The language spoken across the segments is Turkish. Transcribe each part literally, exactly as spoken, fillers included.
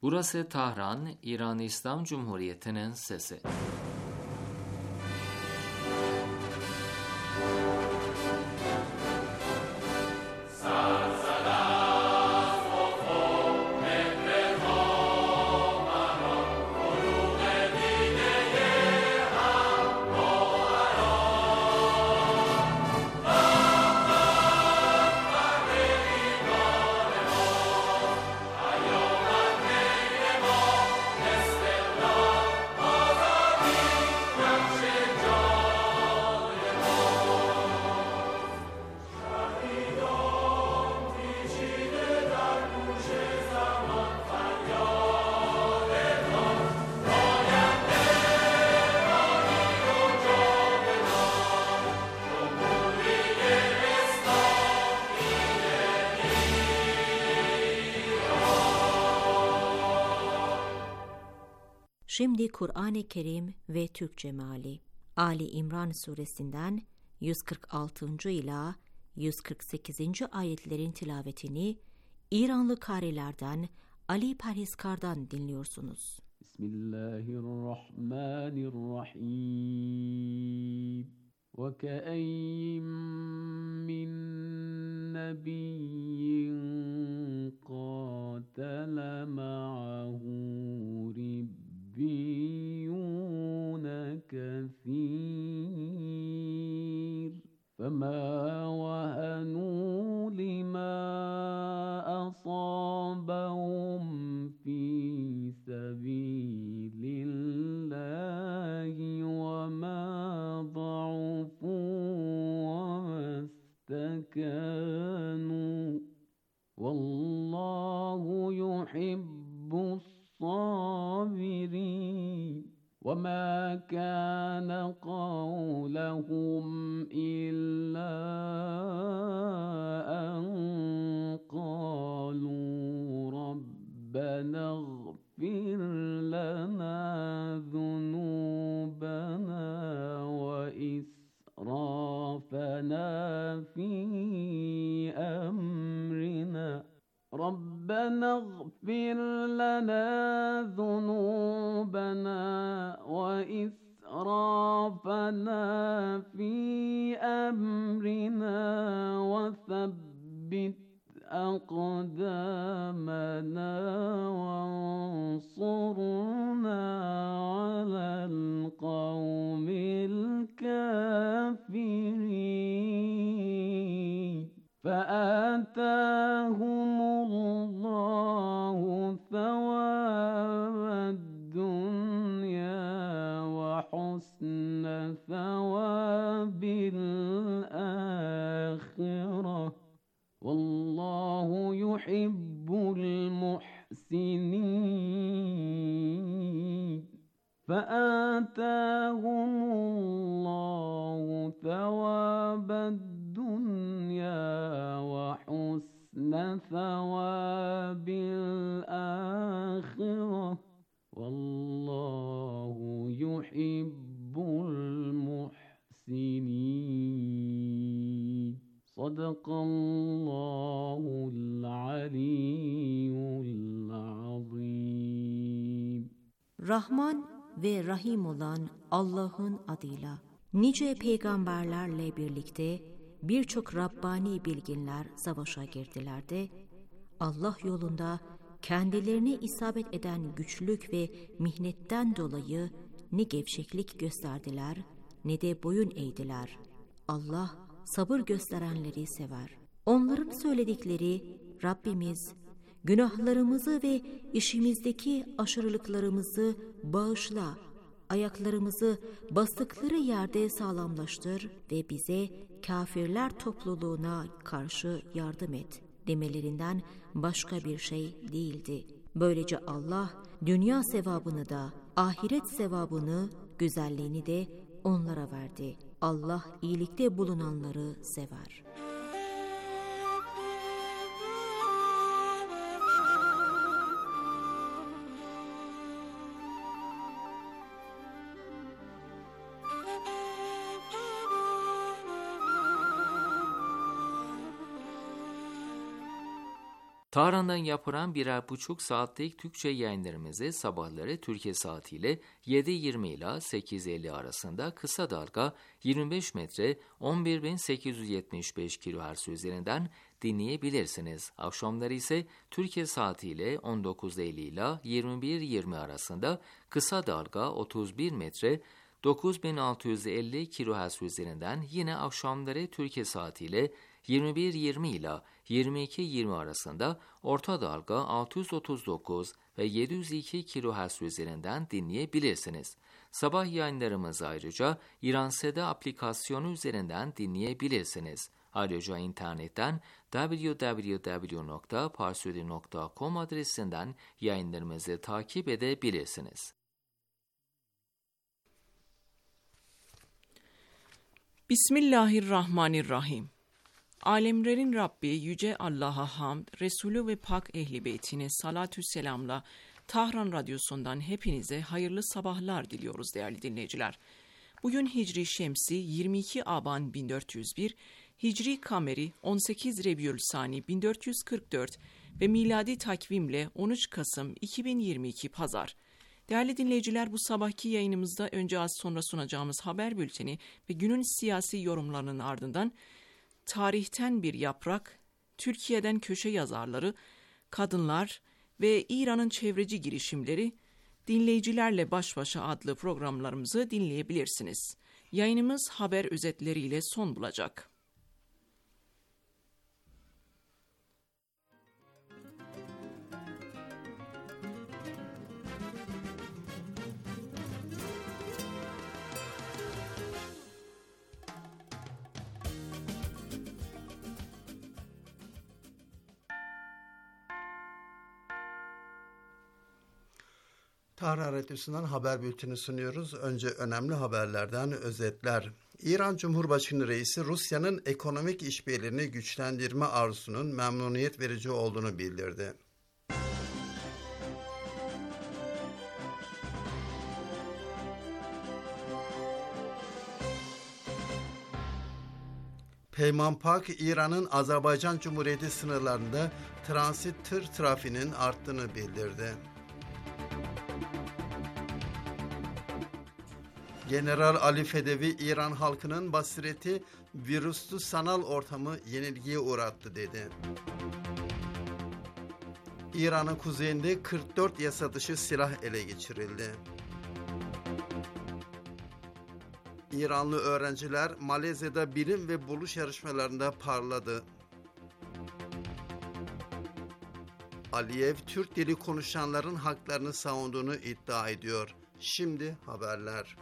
Burası Tahran, İran İslam Cumhuriyeti'nin sesi. Şimdi Kur'an-ı Kerim ve Türkçe meali. Ali İmran suresinden yüz kırk altıncı ila yüz kırk sekizinci ayetlerin tilavetini İranlı karilerden Ali Perhiskar'dan dinliyorsunuz. Bismillahirrahmanirrahim. Ve ke'eyyin min nebiyyin qatele ma'ahu ربيون كثير فما وهنوا لما أصابهم في سبيل الله وما ضعفوا وما استكانوا والله يحب الصابرين وما كان قولهم إلا أن قالوا ربنا اغفر لنا ذنوبنا وإسرافنا في أمرنا ربنا اغفر لنا ذنوبنا وإسرافنا في أمرنا وثبت أقدامنا وانصرنا على القوم الكافرين فآتاهم الله ثواب الدنيا وحسن ثواب الآخرة والله يحب المحسنين فآتاهم الله ثواب الدنيا وحسن ثواب الآخرة والله يحب المحسنين صدق الله العلي العظيم. Rahman ve Rahim olan Allah'ın adıyla. Nice peygamberlerle birlikte birçok Rabbani bilginler savaşa girdiler de Allah yolunda kendilerine isabet eden güçlük ve mihnetten dolayı ne gevşeklik gösterdiler ne de boyun eğdiler. Allah sabır gösterenleri sever. Onların söyledikleri Rabbimiz günahlarımızı ve işimizdeki aşırılıklarımızı bağışla, ayaklarımızı bastıkları yerde sağlamlaştır ve bize kafirler topluluğuna karşı yardım et demelerinden başka bir şey değildi. Böylece Allah dünya sevabını da ahiret sevabını, güzelliğini de onlara verdi. Allah iyilikte bulunanları sever. Tahran'dan yapılan birer buçuk saatlik Türkçe yayınlarımızı sabahları Türkiye saatiyle yedi yirmi ile sekiz elli arasında kısa dalga yirmi beş metre on bir bin sekiz yüz yetmiş beş kilohertz üzerinden dinleyebilirsiniz. Akşamları ise Türkiye saatiyle on dokuz elli ile yirmi bir yirmi arasında kısa dalga otuz bir metre dokuz bin altı yüz elli kilohertz üzerinden yine akşamları Türkiye saatiyle yirmi bir yirmi ile yirmi iki yirmi arasında orta dalga altı yüz otuz dokuz ve yedi yüz iki kilohertz üzerinden dinleyebilirsiniz. Sabah yayınlarımızı ayrıca İranseda aplikasyonu üzerinden dinleyebilirsiniz. Ayrıca internetten double-u double-u double-u nokta parsudi nokta com adresinden yayınlarımızı takip edebilirsiniz. Bismillahirrahmanirrahim. Alemlerin Rabbi Yüce Allah'a hamd, Resulü ve Pak Ehli Beytine salatü selamla Tahran Radyosu'ndan hepinize hayırlı sabahlar diliyoruz değerli dinleyiciler. Bugün Hicri Şemsi yirmi iki Aban bin dört yüz bir, Hicri Kameri on sekiz Rebiülsani bin dört yüz kırk dört ve miladi takvimle on üç Kasım iki bin yirmi iki Pazar. Değerli dinleyiciler, bu sabahki yayınımızda önce az sonra sunacağımız haber bülteni ve günün siyasi yorumlarının ardından tarihten bir yaprak, Türkiye'den köşe yazarları, kadınlar ve İran'ın çevreci girişimleri, dinleyicilerle baş başa adlı programlarımızı dinleyebilirsiniz. Yayınımız haber özetleriyle son bulacak. Tahran Radyosu'ndan haber bülteni sunuyoruz. Önce önemli haberlerden özetler. İran Cumhurbaşkanı Reisi Rusya'nın ekonomik işbirliğini güçlendirme arzusunun memnuniyet verici olduğunu bildirdi. Peyman Pak, İran'ın Azerbaycan Cumhuriyeti sınırlarında transit tır trafiğinin arttığını bildirdi. General Ali Fedevi, İran halkının basireti virüslü sanal ortamı yenilgiye uğrattı dedi. İran'ın kuzeyinde kırk dört yasa dışı silah ele geçirildi. İranlı öğrenciler Malezya'da bilim ve buluş yarışmalarında parladı. Aliyev, Türk dili konuşanların haklarını savunduğunu iddia ediyor. Şimdi haberler.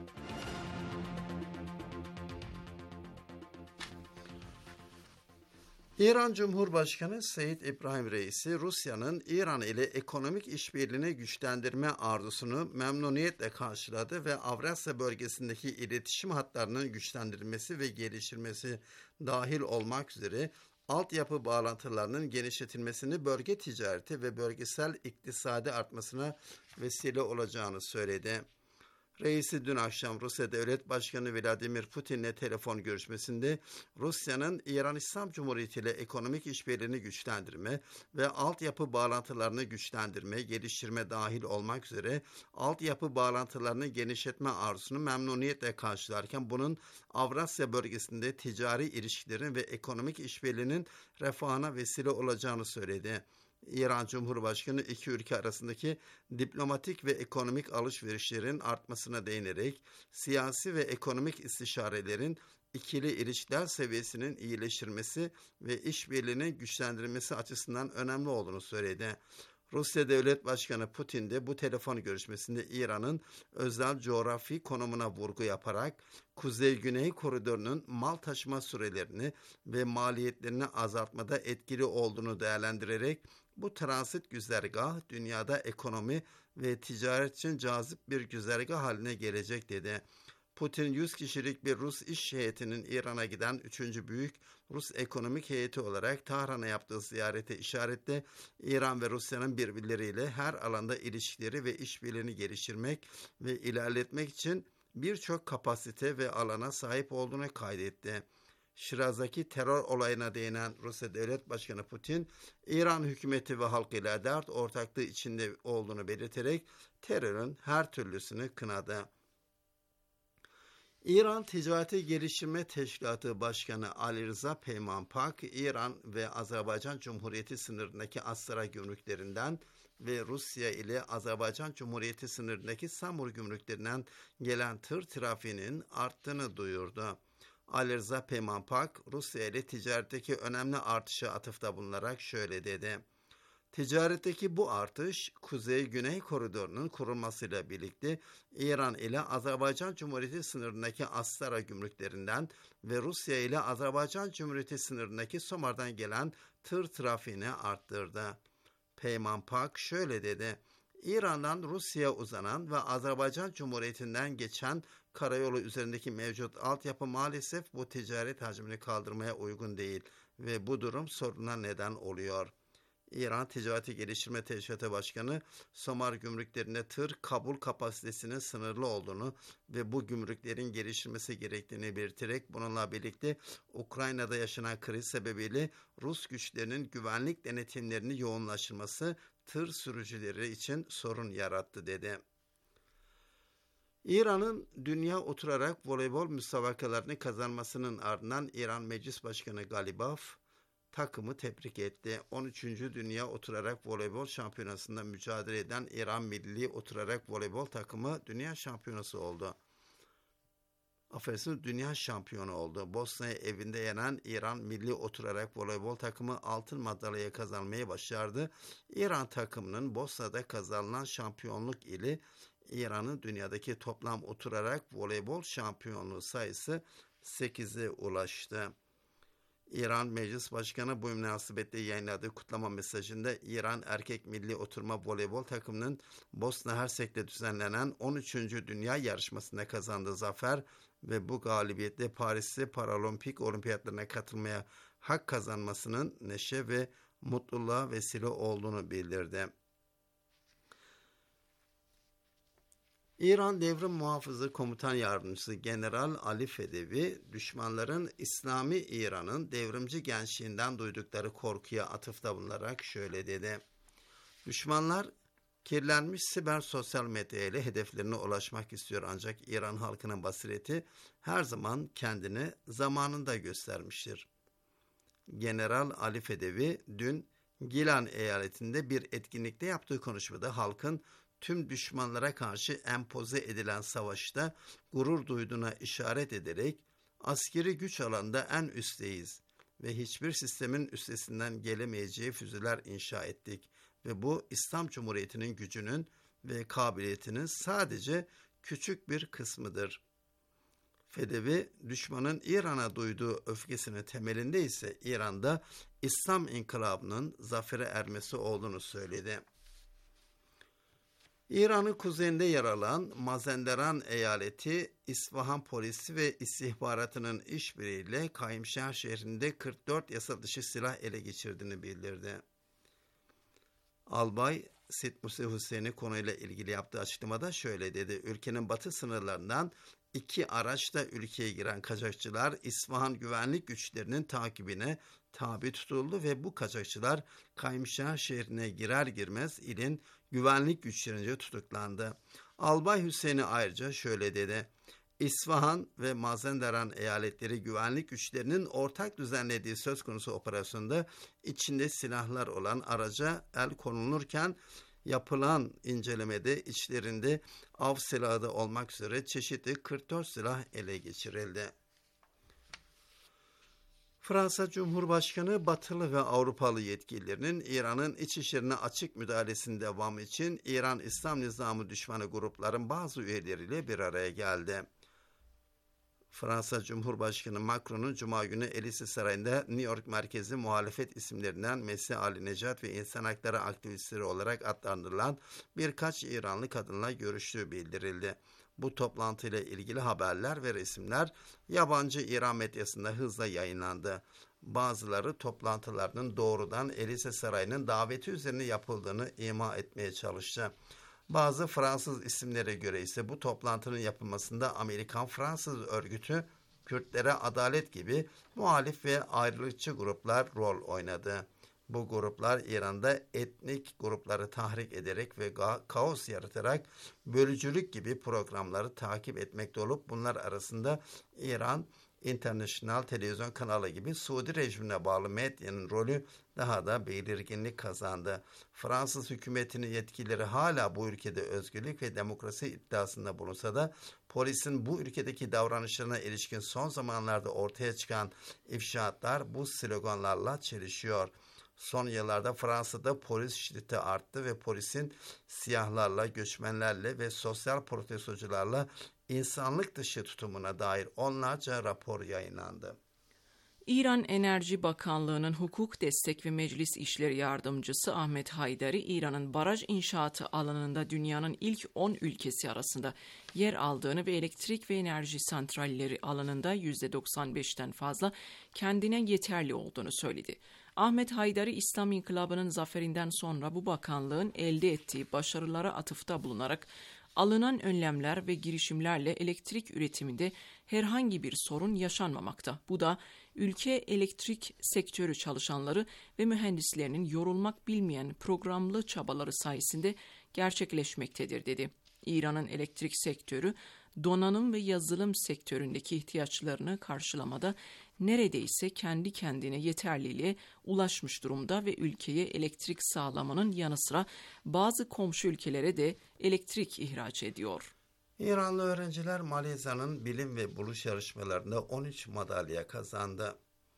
İran Cumhurbaşkanı Seyyid İbrahim Reisi, Rusya'nın İran ile ekonomik işbirliğini güçlendirme arzusunu memnuniyetle karşıladı ve Avrasya bölgesindeki iletişim hatlarının güçlendirilmesi ve geliştirilmesi dahil olmak üzere altyapı bağlantılarının genişletilmesini bölge ticareti ve bölgesel iktisadi artmasına vesile olacağını söyledi. Reisi dün akşam Rusya Devlet Başkanı Vladimir Putin'le telefon görüşmesinde Rusya'nın İran İslam Cumhuriyeti ile ekonomik işbirliğini güçlendirme ve altyapı bağlantılarını güçlendirme, geliştirme dahil olmak üzere altyapı bağlantılarını genişletme arzusunu memnuniyetle karşılarken bunun Avrasya bölgesinde ticari ilişkilerin ve ekonomik işbirliğinin refahına vesile olacağını söyledi. İran Cumhurbaşkanı iki ülke arasındaki diplomatik ve ekonomik alışverişlerin artmasına değinerek siyasi ve ekonomik istişarelerin ikili ilişkiler seviyesinin iyileştirmesi ve işbirliğinin güçlendirilmesi açısından önemli olduğunu söyledi. Rusya Devlet Başkanı Putin de bu telefon görüşmesinde İran'ın özel coğrafi konumuna vurgu yaparak Kuzey-Güney koridorunun mal taşıma sürelerini ve maliyetlerini azaltmada etkili olduğunu değerlendirerek bu transit güzergah dünyada ekonomi ve ticaret için cazip bir güzergah haline gelecek dedi. Putin yüz kişilik bir Rus iş heyetinin İran'a giden üçüncü büyük Rus ekonomik heyeti olarak Tahran'a yaptığı ziyarete işaretle İran ve Rusya'nın birbirleriyle her alanda ilişkileri ve işbirliğini geliştirmek ve ilerletmek için birçok kapasite ve alana sahip olduğunu kaydetti. Şiraz'daki terör olayına değinen Rusya Devlet Başkanı Putin, İran hükümeti ve halkıyla dert ortaklığı içinde olduğunu belirterek terörün her türlüsünü kınadı. İran Ticareti Geliştirme Teşkilatı Başkanı Ali Rıza Peymanpak, İran ve Azerbaycan Cumhuriyeti sınırındaki Astara gümrüklerinden ve Rusya ile Azerbaycan Cumhuriyeti sınırındaki Samur gümrüklerinden gelen tır trafiğinin arttığını duyurdu. Ali Rıza Peymanpak, Rusya ile ticaretteki önemli artışa atıfta bulunarak şöyle dedi. Ticaretteki bu artış, Kuzey-Güney koridorunun kurulmasıyla birlikte İran ile Azerbaycan Cumhuriyeti sınırındaki Astara gümrüklerinden ve Rusya ile Azerbaycan Cumhuriyeti sınırındaki Somar'dan gelen tır trafiğini arttırdı. Peymanpak şöyle dedi. İran'dan Rusya'ya uzanan ve Azerbaycan Cumhuriyeti'nden geçen karayolu üzerindeki mevcut altyapı maalesef bu ticaret hacmini kaldırmaya uygun değil ve bu durum soruna neden oluyor. İran Ticareti Geliştirme Teşkilatı Başkanı, Somar gümrüklerinde tır kabul kapasitesinin sınırlı olduğunu ve bu gümrüklerin geliştirilmesi gerektiğini belirterek bununla birlikte Ukrayna'da yaşanan kriz sebebiyle Rus güçlerinin güvenlik denetimlerini yoğunlaştırması tır sürücüleri için sorun yarattı dedi. İran'ın dünya oturarak voleybol müsabakalarını kazanmasının ardından İran Meclis Başkanı Galibaf takımı tebrik etti. on üçüncü Dünya Oturarak Voleybol Şampiyonası'nda mücadele eden İran Milli Oturarak Voleybol takımı dünya şampiyonası oldu. Affedersiniz, dünya şampiyonu oldu. Bosna'ya evinde yenen İran Milli Oturarak Voleybol takımı altın madalyayı kazanmayı başardı. İran takımının Bosna'da kazanılan şampiyonluk ile İran'ın dünyadaki toplam oturarak voleybol şampiyonluğu sayısı sekize ulaştı. İran Meclis Başkanı bu münasebetle yayınladığı kutlama mesajında İran erkek milli oturma voleybol takımının Bosna Hersek'te düzenlenen on üçüncü Dünya Yarışması'nda kazandığı zafer ve bu galibiyetle Paris'te Paralimpik Olimpiyatlarına katılmaya hak kazanmasının neşe ve mutluluğa vesile olduğunu bildirdi. İran Devrim Muhafızı Komutan Yardımcısı General Ali Fedevi, düşmanların İslami İran'ın devrimci gençliğinden duydukları korkuya atıfta bulunarak şöyle dedi. Düşmanlar kirlenmiş siber sosyal medya ile hedeflerine ulaşmak istiyor ancak İran halkının basireti her zaman kendini zamanında göstermiştir. General Ali Fedevi dün Gilan eyaletinde bir etkinlikte yaptığı konuşmada halkın tüm düşmanlara karşı empoze edilen savaşta gurur duyduğuna işaret ederek askeri güç alanında en üstteyiz ve hiçbir sistemin üstesinden gelemeyeceği füzeler inşa ettik ve bu İslam Cumhuriyeti'nin gücünün ve kabiliyetinin sadece küçük bir kısmıdır. Fedevi, düşmanın İran'a duyduğu öfkesinin temelinde ise İran'da İslam İnkılabı'nın zafere ermesi olduğunu söyledi. İran'ın kuzeyinde yer alan Mazenderan eyaleti, İsfahan polisi ve istihbaratının işbirliğiyle Kaymşehir şehrinde kırk dört yasa dışı silah ele geçirdiğini bildirdi. Albay Sitmusi Hüseyin'i konuyla ilgili yaptığı açıklamada şöyle dedi. Ülkenin batı sınırlarından iki araçla ülkeye giren kaçakçılar İsfahan güvenlik güçlerinin takibine tabi tutuldu ve bu kaçakçılar Kaymşehir şehrine girer girmez ilin güvenlik güçlerince tutuklandı. Albay Hüseyin'i ayrıca şöyle dedi. İsfahan ve Mazenderan eyaletleri güvenlik güçlerinin ortak düzenlediği söz konusu operasyonda içinde silahlar olan araca el konulurken yapılan incelemede içlerinde av silahı da olmak üzere çeşitli kırk dört silah ele geçirildi. Fransa Cumhurbaşkanı Batılı ve Avrupalı yetkililerinin İran'ın iç işlerine açık müdahalesinin devamı için İran İslam Nizamı düşmanı grupların bazı üyeleriyle bir araya geldi. Fransa Cumhurbaşkanı Macron'un Cuma günü Elise Sarayı'nda New York merkezi muhalefet isimlerinden Mesih Ali Necat ve insan hakları aktivistleri olarak adlandırılan birkaç İranlı kadınla görüştüğü bildirildi. Bu toplantıyla ilgili haberler ve resimler yabancı İran medyasında hızla yayınlandı. Bazıları toplantılarının doğrudan Elise Sarayı'nın daveti üzerine yapıldığını ima etmeye çalıştı. Bazı Fransız isimlere göre ise bu toplantının yapılmasında Amerikan Fransız örgütü Kürtlere adalet gibi muhalif ve ayrılıkçı gruplar rol oynadı. Bu gruplar İran'da etnik grupları tahrik ederek ve kaos yaratarak bölücülük gibi programları takip etmekte olup bunlar arasında İran International Televizyon kanalı gibi Suudi rejimine bağlı medyanın rolü daha da belirginlik kazandı. Fransız hükümetinin yetkilileri hala bu ülkede özgürlük ve demokrasi iddiasında bulunsa da polisin bu ülkedeki davranışlarına ilişkin son zamanlarda ortaya çıkan ifşaatlar bu sloganlarla çelişiyor. Son yıllarda Fransa'da polis şiddeti arttı ve polisin siyahlarla, göçmenlerle ve sosyal protestocularla insanlık dışı tutumuna dair onlarca rapor yayınlandı. İran Enerji Bakanlığı'nın Hukuk Destek ve Meclis İşleri Yardımcısı Ahmet Haydari, İran'ın baraj inşaatı alanında dünyanın ilk on ülkesi arasında yer aldığını ve elektrik ve enerji santralleri alanında yüzde doksan beşten fazla kendine yeterli olduğunu söyledi. Ahmet Haydari, İslam İnkılabı'nın zaferinden sonra bu bakanlığın elde ettiği başarılara atıfta bulunarak alınan önlemler ve girişimlerle elektrik üretiminde herhangi bir sorun yaşanmamakta. Bu da ülke elektrik sektörü çalışanları ve mühendislerinin yorulmak bilmeyen programlı çabaları sayesinde gerçekleşmektedir dedi. İran'ın elektrik sektörü donanım ve yazılım sektöründeki ihtiyaçlarını karşılamada neredeyse kendi kendine yeterliliğe ulaşmış durumda ve ülkeye elektrik sağlamanın yanı sıra bazı komşu ülkelere de elektrik ihraç ediyor. İranlı öğrenciler Malezya'nın bilim ve buluş yarışmalarında on üç madalya kazandı.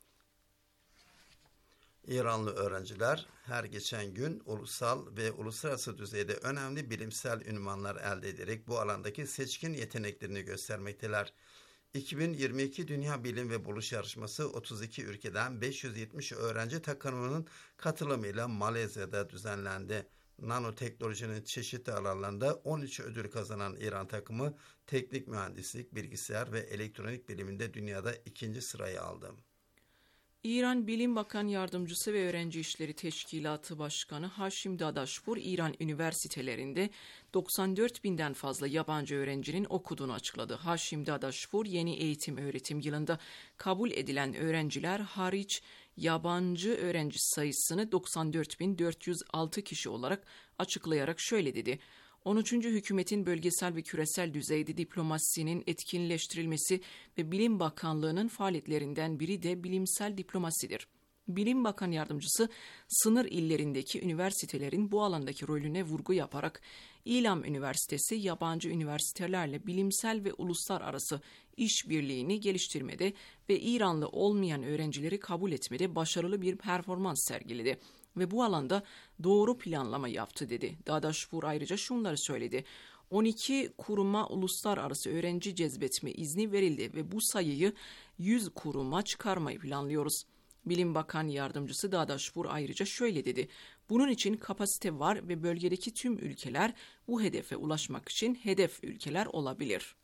İranlı öğrenciler her geçen gün ulusal ve uluslararası düzeyde önemli bilimsel ünvanlar elde ederek bu alandaki seçkin yeteneklerini göstermekteler. iki bin yirmi iki Dünya Bilim ve Buluş Yarışması otuz iki ülkeden beş yüz yetmiş öğrenci takımının katılımıyla Malezya'da düzenlendi. Nanoteknolojinin çeşitli alanlarında on üç ödül kazanan İran takımı teknik mühendislik, bilgisayar ve elektronik biliminde dünyada ikinci sırayı aldı. İran Bilim Bakan Yardımcısı ve Öğrenci İşleri Teşkilatı Başkanı Haşim Dadaşpur, İran üniversitelerinde doksan dört binden fazla yabancı öğrencinin okuduğunu açıkladı. Haşim Dadaşpur, yeni eğitim öğretim yılında kabul edilen öğrenciler hariç yabancı öğrenci sayısını doksan dört bin dört yüz altı kişi olarak açıklayarak şöyle dedi. on üçüncü hükümetin bölgesel ve küresel düzeyde diplomasinin etkinleştirilmesi ve Bilim Bakanlığı'nın faaliyetlerinden biri de bilimsel diplomasidir. Bilim Bakan Yardımcısı, sınır illerindeki üniversitelerin bu alandaki rolüne vurgu yaparak, İlam Üniversitesi, yabancı üniversitelerle bilimsel ve uluslararası işbirliğini geliştirmede ve İranlı olmayan öğrencileri kabul etmede başarılı bir performans sergiledi ve bu alanda doğru planlama yaptı dedi. Dadaşpur ayrıca şunları söyledi. on iki kuruma uluslararası öğrenci cezbetme izni verildi ve bu sayıyı yüz kuruma çıkarmayı planlıyoruz. Bilim Bakan Yardımcısı Dadaşpur ayrıca şöyle dedi. Bunun için kapasite var ve bölgedeki tüm ülkeler bu hedefe ulaşmak için hedef ülkeler olabilir.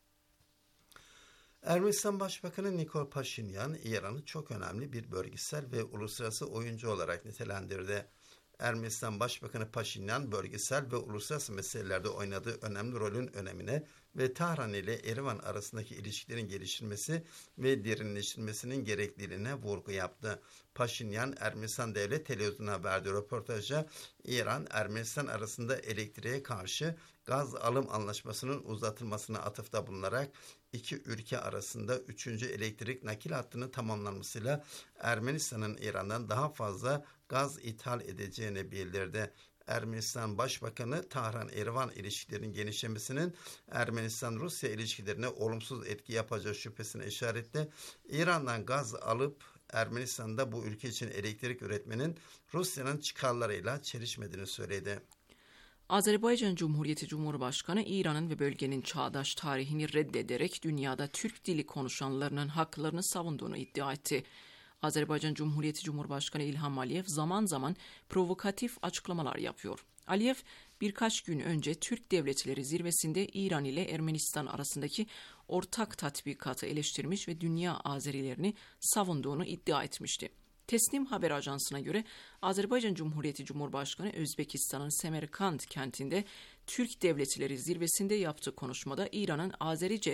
Ermenistan Başbakanı Nikol Paşinyan, İran'ı çok önemli bir bölgesel ve uluslararası oyuncu olarak nitelendirdi. Ermenistan Başbakanı Paşinyan, bölgesel ve uluslararası meselelerde oynadığı önemli rolün önemine ve Tahran ile Erivan arasındaki ilişkilerin geliştirilmesi ve derinleştirilmesinin gerekliliğine vurgu yaptı. Paşinyan, Ermenistan Devlet Televizyonu'na verdiği röportajda İran, Ermenistan arasında elektriğe karşı gaz alım anlaşmasının uzatılmasına atıfta bulunarak iki ülke arasında üçüncü elektrik nakil hattının tamamlanmasıyla Ermenistan'ın İran'dan daha fazla gaz ithal edeceğini bildirdi. Ermenistan Başbakanı, Tahran-Erivan ilişkilerinin genişlemesinin Ermenistan-Rusya ilişkilerine olumsuz etki yapacağı şüphesine işaretle İran'dan gaz alıp Ermenistan'da bu ülke için elektrik üretmenin Rusya'nın çıkarlarıyla çelişmediğini söyledi. Azerbaycan Cumhuriyeti Cumhurbaşkanı, İran'ın ve bölgenin çağdaş tarihini reddederek dünyada Türk dili konuşanlarının haklarını savunduğunu iddia etti. Azerbaycan Cumhuriyeti Cumhurbaşkanı İlham Aliyev zaman zaman provokatif açıklamalar yapıyor. Aliyev, birkaç gün önce Türk Devletleri Zirvesi'nde İran ile Ermenistan arasındaki ortak tatbikatı eleştirmiş ve dünya Azerilerini savunduğunu iddia etmişti. Tesnim Haber Ajansı'na göre Azerbaycan Cumhuriyeti Cumhurbaşkanı Özbekistan'ın Semerkand kentinde Türk Devletleri Zirvesi'nde yaptığı konuşmada İran'ın Azerice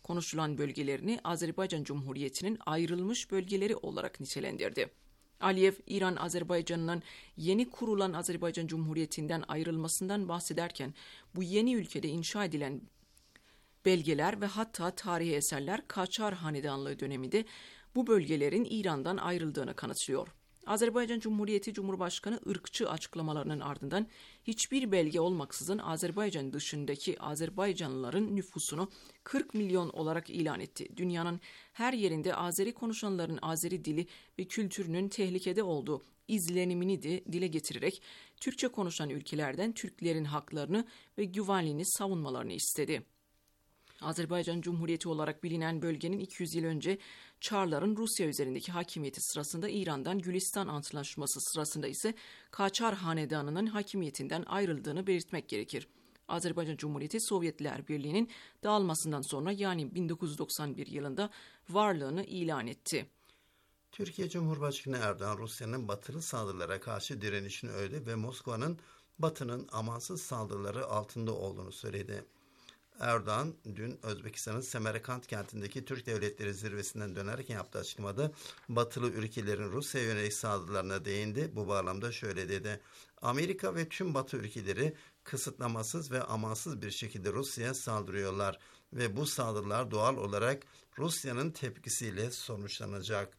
konuşulan bölgelerini Azerbaycan Cumhuriyeti'nin ayrılmış bölgeleri olarak nitelendirdi. Aliyev, İran-Azerbaycan'ın yeni kurulan Azerbaycan Cumhuriyeti'nden ayrılmasından bahsederken bu yeni ülkede inşa edilen belgeler ve hatta tarihi eserler Kaçar Hanedanlığı döneminde bu bölgelerin İran'dan ayrıldığını kanıtlıyor. Azerbaycan Cumhuriyeti Cumhurbaşkanı ırkçı açıklamalarının ardından hiçbir belge olmaksızın Azerbaycan dışındaki Azerbaycanlıların nüfusunu kırk milyon olarak ilan etti. Dünyanın her yerinde Azeri konuşanların Azeri dili ve kültürünün tehlikede olduğu izlenimini de dile getirerek Türkçe konuşan ülkelerden Türklerin haklarını ve güvenliğini savunmalarını istedi. Azerbaycan Cumhuriyeti olarak bilinen bölgenin iki yüz yıl önce Çarların Rusya üzerindeki hakimiyeti sırasında İran'dan Gülistan Antlaşması sırasında ise Kaçar Hanedanı'nın hakimiyetinden ayrıldığını belirtmek gerekir. Azerbaycan Cumhuriyeti Sovyetler Birliği'nin dağılmasından sonra yani bin dokuz yüz doksan bir yılında varlığını ilan etti. Türkiye Cumhurbaşkanı Erdoğan, Rusya'nın batılı saldırılara karşı direnişini övdü ve Moskova'nın Batı'nın amansız saldırıları altında olduğunu söyledi. Erdoğan dün Özbekistan'ın Semerkant kentindeki Türk Devletleri Zirvesi'nden dönerken yaptığı açıklamada batılı ülkelerin Rusya'ya yönelik saldırılarına değindi. Bu bağlamda şöyle dedi: Amerika ve tüm batı ülkeleri kısıtlamasız ve amansız bir şekilde Rusya'ya saldırıyorlar ve bu saldırılar doğal olarak Rusya'nın tepkisiyle sonuçlanacak.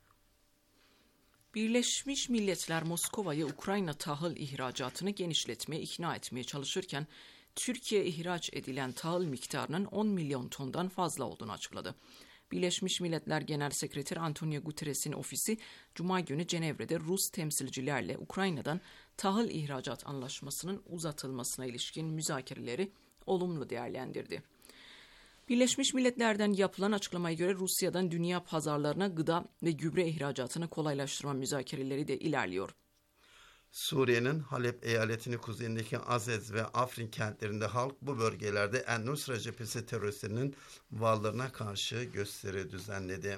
Birleşmiş Milletler Moskova'yı Ukrayna tahıl ihracatını genişletmeye ikna etmeye çalışırken Türkiye ihraç edilen tahıl miktarının on milyon tondan fazla olduğunu açıkladı. Birleşmiş Milletler Genel Sekreteri Antonio Guterres'in ofisi Cuma günü Cenevre'de Rus temsilcilerle Ukrayna'dan tahıl ihracat anlaşmasının uzatılmasına ilişkin müzakereleri olumlu değerlendirdi. Birleşmiş Milletler'den yapılan açıklamaya göre Rusya'dan dünya pazarlarına gıda ve gübre ihracatını kolaylaştırma müzakereleri de ilerliyor. Suriye'nin Halep eyaletinin kuzeyindeki Azez ve Afrin kentlerinde halk bu bölgelerde En-Nusra cephesi teröristlerinin varlığına karşı gösteri düzenledi.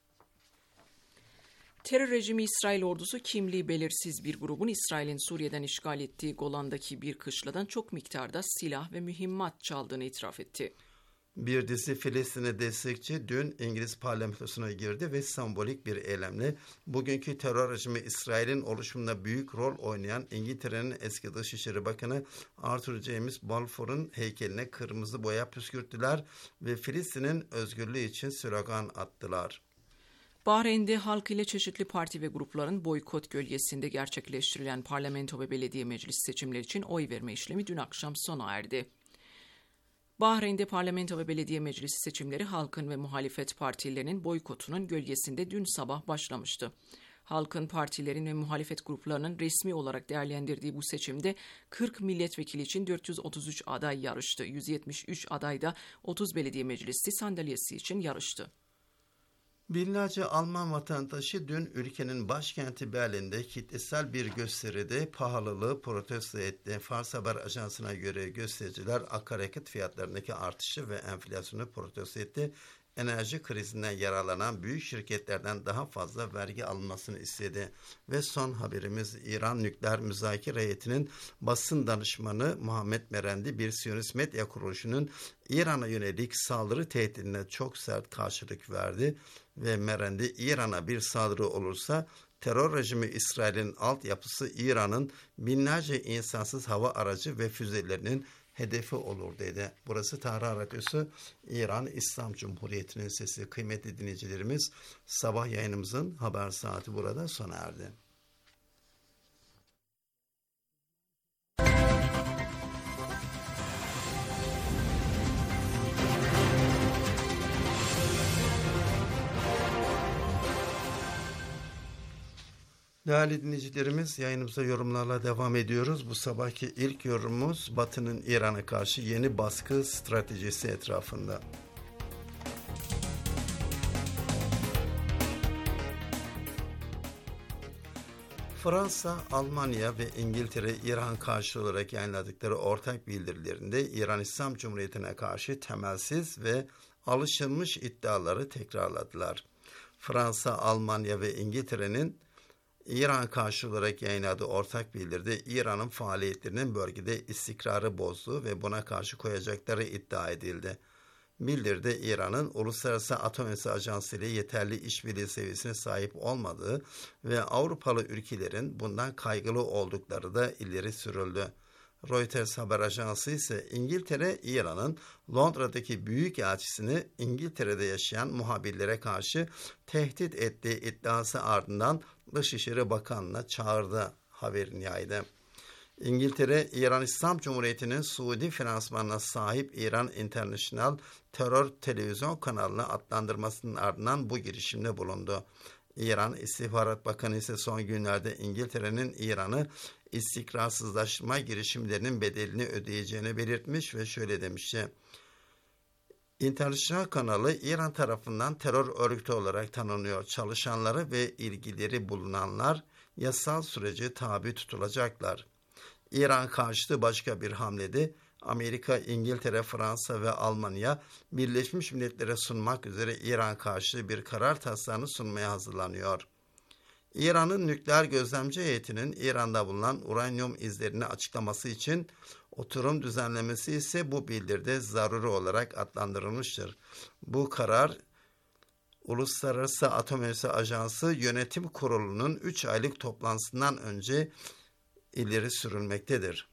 Terör rejimi İsrail ordusu kimliği belirsiz bir grubun İsrail'in Suriye'den işgal ettiği Golan'daki bir kışladan çok miktarda silah ve mühimmat çaldığını itiraf etti. Bir dizi Filistin'e destekçi dün İngiliz parlamentosuna girdi ve sembolik bir eylemle bugünkü terör rejimi İsrail'in oluşumunda büyük rol oynayan İngiltere'nin eski Dışişleri Bakanı Arthur James Balfour'un heykeline kırmızı boya püskürttüler ve Filistin'in özgürlüğü için slogan attılar. Bahreyn'de halk ile çeşitli parti ve grupların boykot gölgesinde gerçekleştirilen parlamento ve belediye meclis seçimleri için oy verme işlemi dün akşam sona erdi. Bahreyn'de parlamento ve belediye meclisi seçimleri halkın ve muhalefet partilerinin boykotunun gölgesinde dün sabah başlamıştı. Halkın, partilerin ve muhalefet gruplarının resmi olarak değerlendirdiği bu seçimde kırk milletvekili için dört yüz otuz üç aday yarıştı. yüz yetmiş üç aday da otuz belediye meclisi sandalyesi için yarıştı. Binlerce Alman vatandaşı dün ülkenin başkenti Berlin'de kitlesel bir gösteride pahalılığı protesto etti. Fars Haber Ajansı'na göre göstericiler akaryakıt fiyatlarındaki artışı ve enflasyonu protesto etti. Enerji krizinden yararlanan büyük şirketlerden daha fazla vergi alınmasını istedi. Ve son haberimiz, İran Nükleer Müzakere Heyeti'nin basın danışmanı Muhammed Merendi bir Siyonist medya kuruluşunun İran'a yönelik saldırı tehdidine çok sert karşılık verdi ve Merendi İran'a bir saldırı olursa terör rejimi İsrail'in altyapısı İran'ın binlerce insansız hava aracı ve füzelerinin hedefi olur dedi. Burası Tahran Radyosu, İran İslam Cumhuriyeti'nin sesi. Kıymetli dinleyicilerimiz, sabah yayınımızın haber saati burada sona erdi. Değerli dinleyicilerimiz, yayınımıza yorumlarla devam ediyoruz. Bu sabahki ilk yorumumuz Batı'nın İran'a karşı yeni baskı stratejisi etrafında. Fransa, Almanya ve İngiltere İran karşı olarak yayınladıkları ortak bildirilerinde İran İslam Cumhuriyeti'ne karşı temelsiz ve alışılmış iddiaları tekrarladılar. Fransa, Almanya ve İngiltere'nin İran karşı olarak yayınladığı ortak bildiride İran'ın faaliyetlerinin bölgede istikrarı bozduğu ve buna karşı koyacakları iddia edildi. bildirdi. İran'ın Uluslararası Atom Enerjisi Ajansı ile yeterli işbirliği seviyesine sahip olmadığı ve Avrupalı ülkelerin bundan kaygılı oldukları da ileri sürüldü. Reuters haber ajansı ise İngiltere, İran'ın Londra'daki büyükelçisini İngiltere'de yaşayan muhabirlere karşı tehdit ettiği iddiası ardından Dışişleri Bakanlığı'na çağırdı haberini yaydı. İngiltere, İran İslam Cumhuriyeti'nin Suudi finansmanına sahip İran International Terör Televizyon kanalını adlandırmasının ardından bu girişimde bulundu. İran İstihbarat Bakanı ise son günlerde İngiltere'nin İran'ı istikrarsızlaştırma girişimlerinin bedelini ödeyeceğini belirtmiş ve şöyle demişti. International kanalı İran tarafından terör örgütü olarak tanınıyor. Çalışanları ve ilgileri bulunanlar yasal sürece tabi tutulacaklar. İran karşıtı başka bir hamlede Amerika, İngiltere, Fransa ve Almanya Birleşmiş Milletler'e sunmak üzere İran karşıtı bir karar taslağını sunmaya hazırlanıyor. İran'ın nükleer gözlemci heyetinin İran'da bulunan uranyum izlerini açıklaması için oturum düzenlemesi ise bu bildiride zaruri olarak adlandırılmıştır. Bu karar Uluslararası Atom Enerjisi Ajansı Yönetim Kurulu'nun üç aylık toplantısından önce ileri sürülmektedir.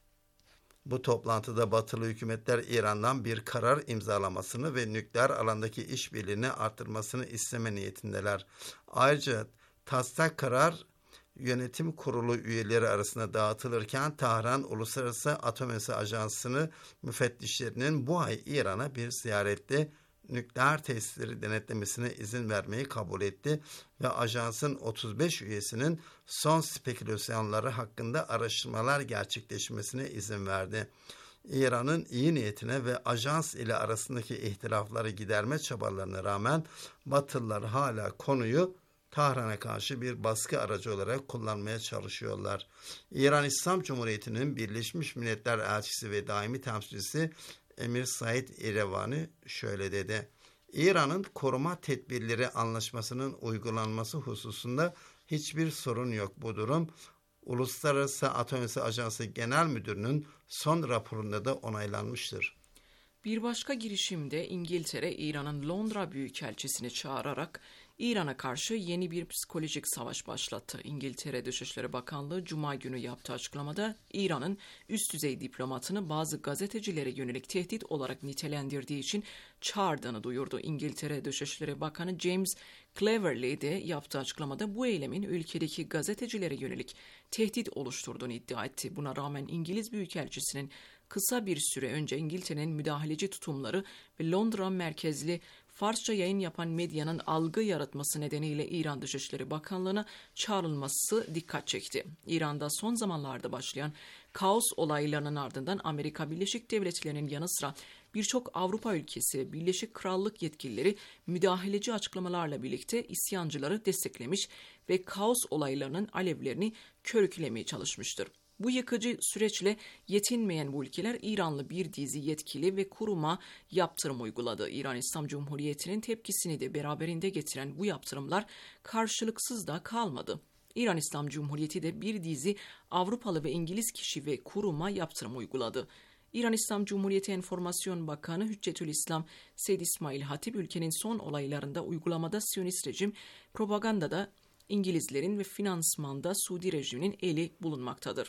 Bu toplantıda batılı hükümetler İran'dan bir karar imzalamasını ve nükleer alandaki işbirliğini artırmasını isteme niyetindeler. Ayrıca taslak karar yönetim kurulu üyeleri arasında dağıtılırken Tahran Uluslararası Atom Enerjisi Ajansı'nı müfettişlerinin bu ay İran'a bir ziyarette nükleer tesisleri denetlemesine izin vermeyi kabul etti ve ajansın otuz beş üyesinin son spekülasyonları hakkında araştırmalar gerçekleşmesine izin verdi. İran'ın iyi niyetine ve ajans ile arasındaki ihtilafları giderme çabalarına rağmen Batılılar hala konuyu Tahran'a karşı bir baskı aracı olarak kullanmaya çalışıyorlar. İran İslam Cumhuriyeti'nin Birleşmiş Milletler Elçisi ve daimi temsilcisi Emir Said İrevani şöyle dedi. İran'ın koruma tedbirleri anlaşmasının uygulanması hususunda hiçbir sorun yok. Bu durum Uluslararası Atom Enerjisi Ajansı Genel Müdürü'nün son raporunda da onaylanmıştır. Bir başka girişimde İngiltere, İran'ın Londra Büyükelçisini çağırarak İran'a karşı yeni bir psikolojik savaş başlattı. İngiltere Dışişleri Bakanlığı Cuma günü yaptığı açıklamada İran'ın üst düzey diplomatını bazı gazetecilere yönelik tehdit olarak nitelendirdiği için çağırdığını duyurdu. İngiltere Dışişleri Bakanı James Cleverly de yaptığı açıklamada bu eylemin ülkedeki gazetecilere yönelik tehdit oluşturduğunu iddia etti. Buna rağmen İngiliz Büyükelçisi'nin kısa bir süre önce İngiltere'nin müdahaleci tutumları ve Londra merkezli Farsça yayın yapan medyanın algı yaratması nedeniyle İran Dışişleri Bakanlığı'na çağrılması dikkat çekti. İran'da son zamanlarda başlayan kaos olaylarının ardından Amerika Birleşik Devletleri'nin yanı sıra birçok Avrupa ülkesi, Birleşik Krallık yetkilileri müdahaleci açıklamalarla birlikte isyancıları desteklemiş ve kaos olaylarının alevlerini körüklemeye çalışmıştır. Bu yıkıcı süreçle yetinmeyen bu ülkeler İranlı bir dizi yetkili ve kuruma yaptırım uyguladı. İran İslam Cumhuriyeti'nin tepkisini de beraberinde getiren bu yaptırımlar karşılıksız da kalmadı. İran İslam Cumhuriyeti de bir dizi Avrupalı ve İngiliz kişi ve kuruma yaptırım uyguladı. İran İslam Cumhuriyeti Enformasyon Bakanı Hüccetülislam Seyyid İsmail Hatip ülkenin son olaylarında uygulamada Siyonist rejim, propagandada İngilizlerin ve finansmanda Suudi rejiminin eli bulunmaktadır.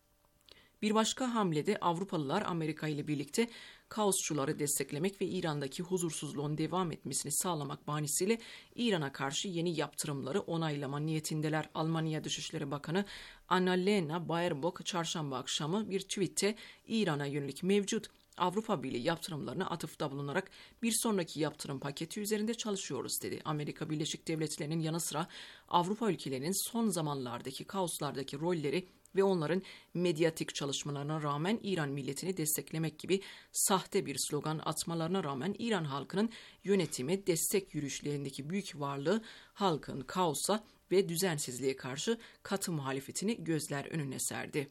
Bir başka hamlede Avrupalılar Amerika ile birlikte kaosçuları desteklemek ve İran'daki huzursuzluğun devam etmesini sağlamak bahanesiyle İran'a karşı yeni yaptırımları onaylama niyetindeler. Almanya Dışişleri Bakanı Annalena Baerbock çarşamba akşamı bir tweette İran'a yönelik mevcut Avrupa Birliği yaptırımlarına atıfta bulunarak bir sonraki yaptırım paketi üzerinde çalışıyoruz dedi. Amerika Birleşik Devletleri'nin yanı sıra Avrupa ülkelerinin son zamanlardaki kaoslardaki rolleri ve onların medyatik çalışmalarına rağmen İran milletini desteklemek gibi sahte bir slogan atmalarına rağmen İran halkının yönetime destek yürüyüşlerindeki büyük varlığı halkın kaosa ve düzensizliğe karşı katı muhalefetini gözler önüne serdi.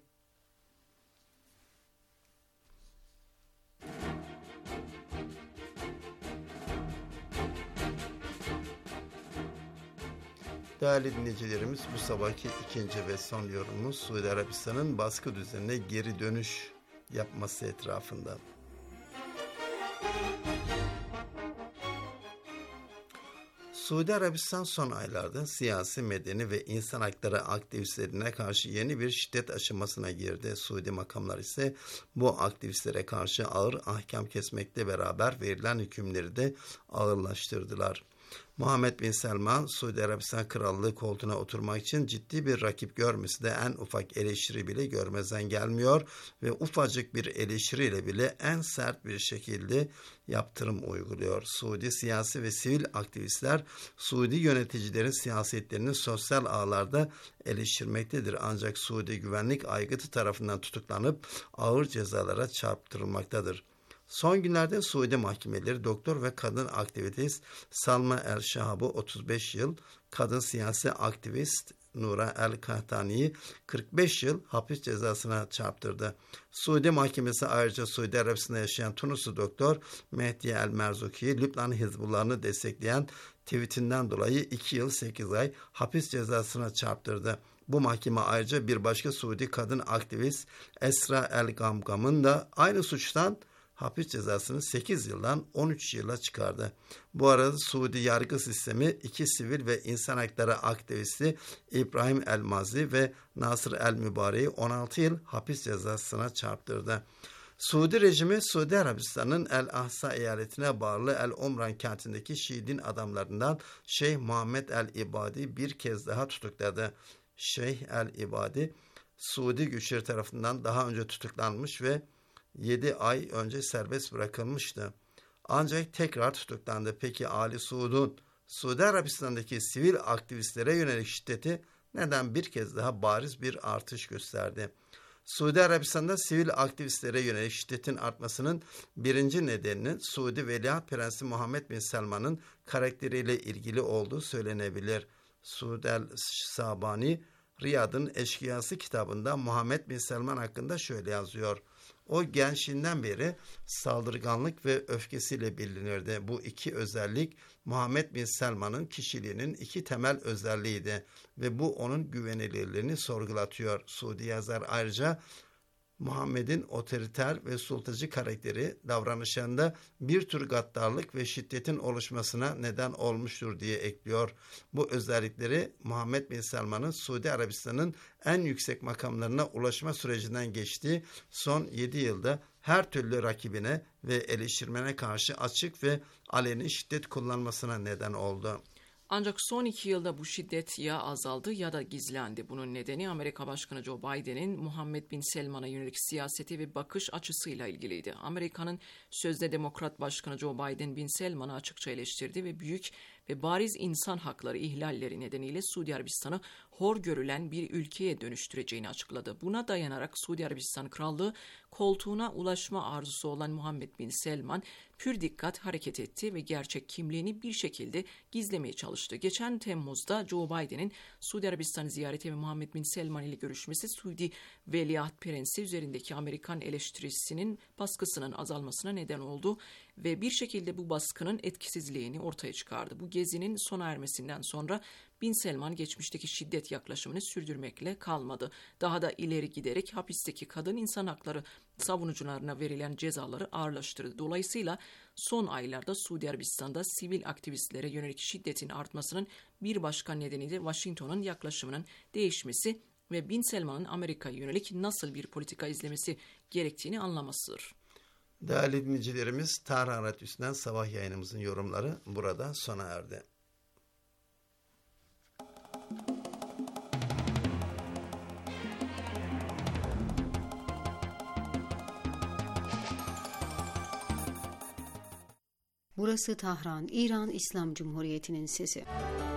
Değerli dinleyicilerimiz, bu sabahki ikinci ve son yorumumuz Suudi Arabistan'ın baskı düzenine geri dönüş yapması etrafında. Suudi Arabistan son aylarda siyasi, medeni ve insan hakları aktivistlerine karşı yeni bir şiddet aşamasına girdi. Suudi makamlar ise bu aktivistlere karşı ağır ahkam kesmekle beraber verilen hükümleri de ağırlaştırdılar. Muhammed Bin Selman, Suudi Arabistan Krallığı koltuğuna oturmak için ciddi bir rakip görmesi de en ufak eleştiri bile görmezden gelmiyor ve ufacık bir eleştiriyle bile en sert bir şekilde yaptırım uyguluyor. Suudi siyasi ve sivil aktivistler, Suudi yöneticilerin siyasetlerini sosyal ağlarda eleştirmektedir. Ancak Suudi güvenlik aygıtı tarafından tutuklanıp ağır cezalara çarptırılmaktadır. Son günlerde Suudi mahkemeleri doktor ve kadın aktivist Salma El-Shahab'ı otuz beş yıl, kadın siyasi aktivist Nura El-Kahtani'yi kırk beş yıl hapis cezasına çarptırdı. Suudi mahkemesi ayrıca Suudi Arabistan'da yaşayan Tunuslu doktor Mehdi El-Merzuki'yi Lübnan Hizbullah'ını destekleyen tweetinden dolayı iki yıl sekiz ay hapis cezasına çarptırdı. Bu mahkeme ayrıca bir başka Suudi kadın aktivist Esra El-Gamgam'ın da aynı suçtan hapis cezasını sekiz yıldan on üç yıla çıkardı. Bu arada Suudi yargı sistemi iki sivil ve insan hakları aktivisti İbrahim El-Mazi ve Nasır El-Mübarek'i on altı yıl hapis cezasına çarptırdı. Suudi rejimi, Suudi Arabistan'ın El-Ahsa eyaletine bağlı El-Umran kentindeki Şii din adamlarından Şeyh Muhammed El-İbadi bir kez daha tutukladı. Şeyh El-İbadi, Suudi güçleri tarafından daha önce tutuklanmış ve yedi ay önce serbest bırakılmıştı. Ancak tekrar tutuklandı. Peki Ali Suud'un Suudi Arabistan'daki sivil aktivistlere yönelik şiddeti neden bir kez daha bariz bir artış gösterdi? Suudi Arabistan'da sivil aktivistlere yönelik şiddetin artmasının birinci nedeninin Suudi Veliaht Prensi Muhammed Bin Selman'ın karakteriyle ilgili olduğu söylenebilir. Suud el-Sabani, Riyad'ın Eşkıyası kitabında Muhammed Bin Selman hakkında şöyle yazıyor. O gençliğinden beri saldırganlık ve öfkesiyle bilinirdi. Bu iki özellik Muhammed Bin Selman'ın kişiliğinin iki temel özelliğiydi ve bu onun güvenilirliğini sorgulatıyor. Suudi yazar ayrıca Muhammed'in otoriter ve sultacı karakteri davranışlarında bir tür gaddarlık ve şiddetin oluşmasına neden olmuştur diye ekliyor. Bu özellikleri Muhammed Bin Selman'ın Suudi Arabistan'ın en yüksek makamlarına ulaşma sürecinden geçtiği son yedi yılda her türlü rakibine ve eleştirmene karşı açık ve aleni şiddet kullanmasına neden oldu. Ancak son iki yılda bu şiddet ya azaldı ya da gizlendi. Bunun nedeni Amerika Başkanı Joe Biden'in Muhammed Bin Selman'a yönelik siyaseti ve bakış açısıyla ilgiliydi. Amerika'nın sözde Demokrat Başkanı Joe Biden, Bin Selman'ı açıkça eleştirdi ve büyük ve bariz insan hakları ihlalleri nedeniyle Suudi Arabistan'ı hor görülen bir ülkeye dönüştüreceğini açıkladı. Buna dayanarak Suudi Arabistan Krallığı koltuğuna ulaşma arzusu olan Muhammed Bin Selman pür dikkat hareket etti ve gerçek kimliğini bir şekilde gizlemeye çalıştı. Geçen Temmuz'da Joe Biden'in Suudi Arabistan'ı ziyareti ve Muhammed Bin Selman ile görüşmesi Suudi Veliaht Prensi üzerindeki Amerikan eleştirisinin baskısının azalmasına neden oldu ve bir şekilde bu baskının etkisizliğini ortaya çıkardı. Bu gezinin sona ermesinden sonra Bin Selman geçmişteki şiddet yaklaşımını sürdürmekle kalmadı. Daha da ileri giderek hapisteki kadın insan hakları savunucularına verilen cezaları ağırlaştırdı. Dolayısıyla son aylarda Suudi Arabistan'da sivil aktivistlere yönelik şiddetin artmasının bir başka nedeni de Washington'un yaklaşımının değişmesi ve Bin Selman'ın Amerika'ya yönelik nasıl bir politika izlemesi gerektiğini anlamasıdır. Değerli dinleyicilerimiz, Tahran Radyosu'ndan sabah yayınımızın yorumları burada sona erdi. Burası Tahran, İran İslam Cumhuriyeti'nin sesi.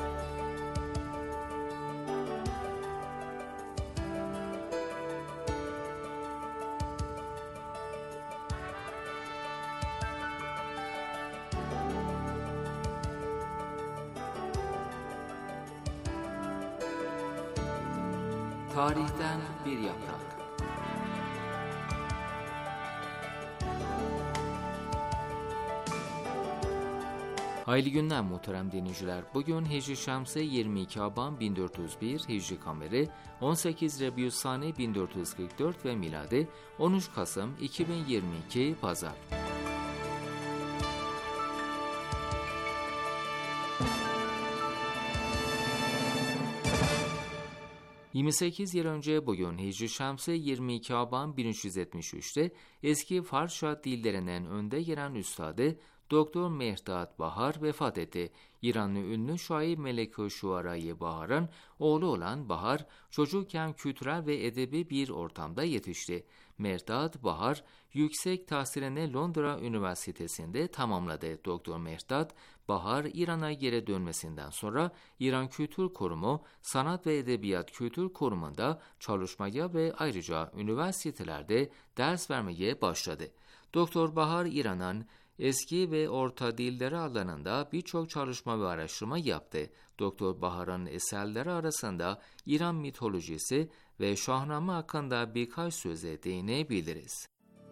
Tarihten bir yaprak. Hayırlı günler muhterem dinleyiciler. Bugün Hicri Şemsi yirmi iki Aban bin dört yüz bir, Hicri Kameri on sekiz Rabiusani bin dört yüz kırk dört ve miladi on üç Kasım iki bin yirmi iki Pazar. yirmi sekiz yıl önce bugün Hicri Şemsi yirmi iki Aban bin üç yüz yetmiş üçte eski Farsça dillerinden önde gelen üstadı Doktor Mehdad Bahar vefat etti. İranlı ünlü şair Melek-i Şuara-i Bahar'ın oğlu olan Bahar, çocukken kültürel ve edebi bir ortamda yetişti. Mehdad Bahar, yüksek tahsilini Londra Üniversitesi'nde tamamladı. Doktor Mehdad Bahar, İran'a geri dönmesinden sonra İran Kültür Kurumu, Sanat ve Edebiyat Kültür Kurumu'nda çalışmaya ve ayrıca üniversitelerde ders vermeye başladı. Doktor Bahar, İran'ın eski ve orta dilleri alanında birçok çalışma ve araştırma yaptı. Doktor Bahar'ın eserleri arasında İran mitolojisi ve Şahname hakkında birkaç söze değinebiliriz.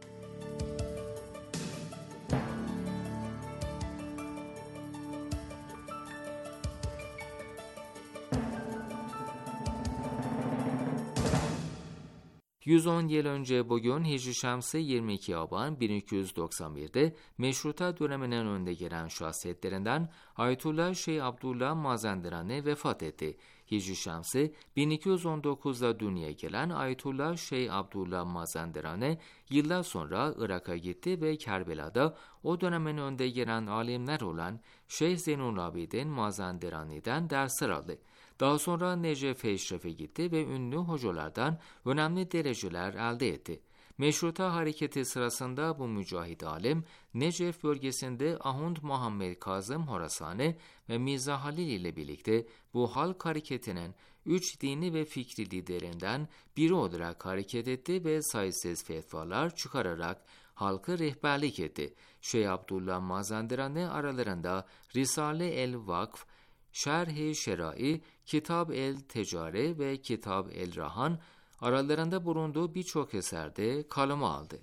yüz on yıl önce bugün Hicri Şemsi yirmi iki Aban bin iki yüz doksan birde Meşruta döneminin önde gelen şahsiyetlerinden Ayetullah Şeyh Abdullah Mazandarani vefat etti. Hicri Şemsi bin iki yüz on dokuzda dünyaya gelen Ayetullah Şeyh Abdullah Mazandarani yıllar sonra Irak'a gitti ve Kerbela'da o dönemin önde gelen alimler olan Şeyh Zeynul Abidin Mazandarani'den dersler aldı. Daha sonra Necef Eşref'e gitti ve ünlü hocalardan önemli dereceler elde etti. Meşruta hareketi sırasında bu mücahit alim, Necef bölgesinde Ahund Muhammed Kazım Horasani ve Mirza Halil ile birlikte bu halk hareketinin üç dini ve fikri liderinden biri olarak hareket etti ve sayısız fetvalar çıkararak halkı rehberlik etti. Şeyh Abdullah Mazandarani aralarında Risale el Vakf, Şerh-i Şerai, Kitab el Tecare ve Kitab el Rahan aralarında bulunduğu birçok eserde kaleme aldı.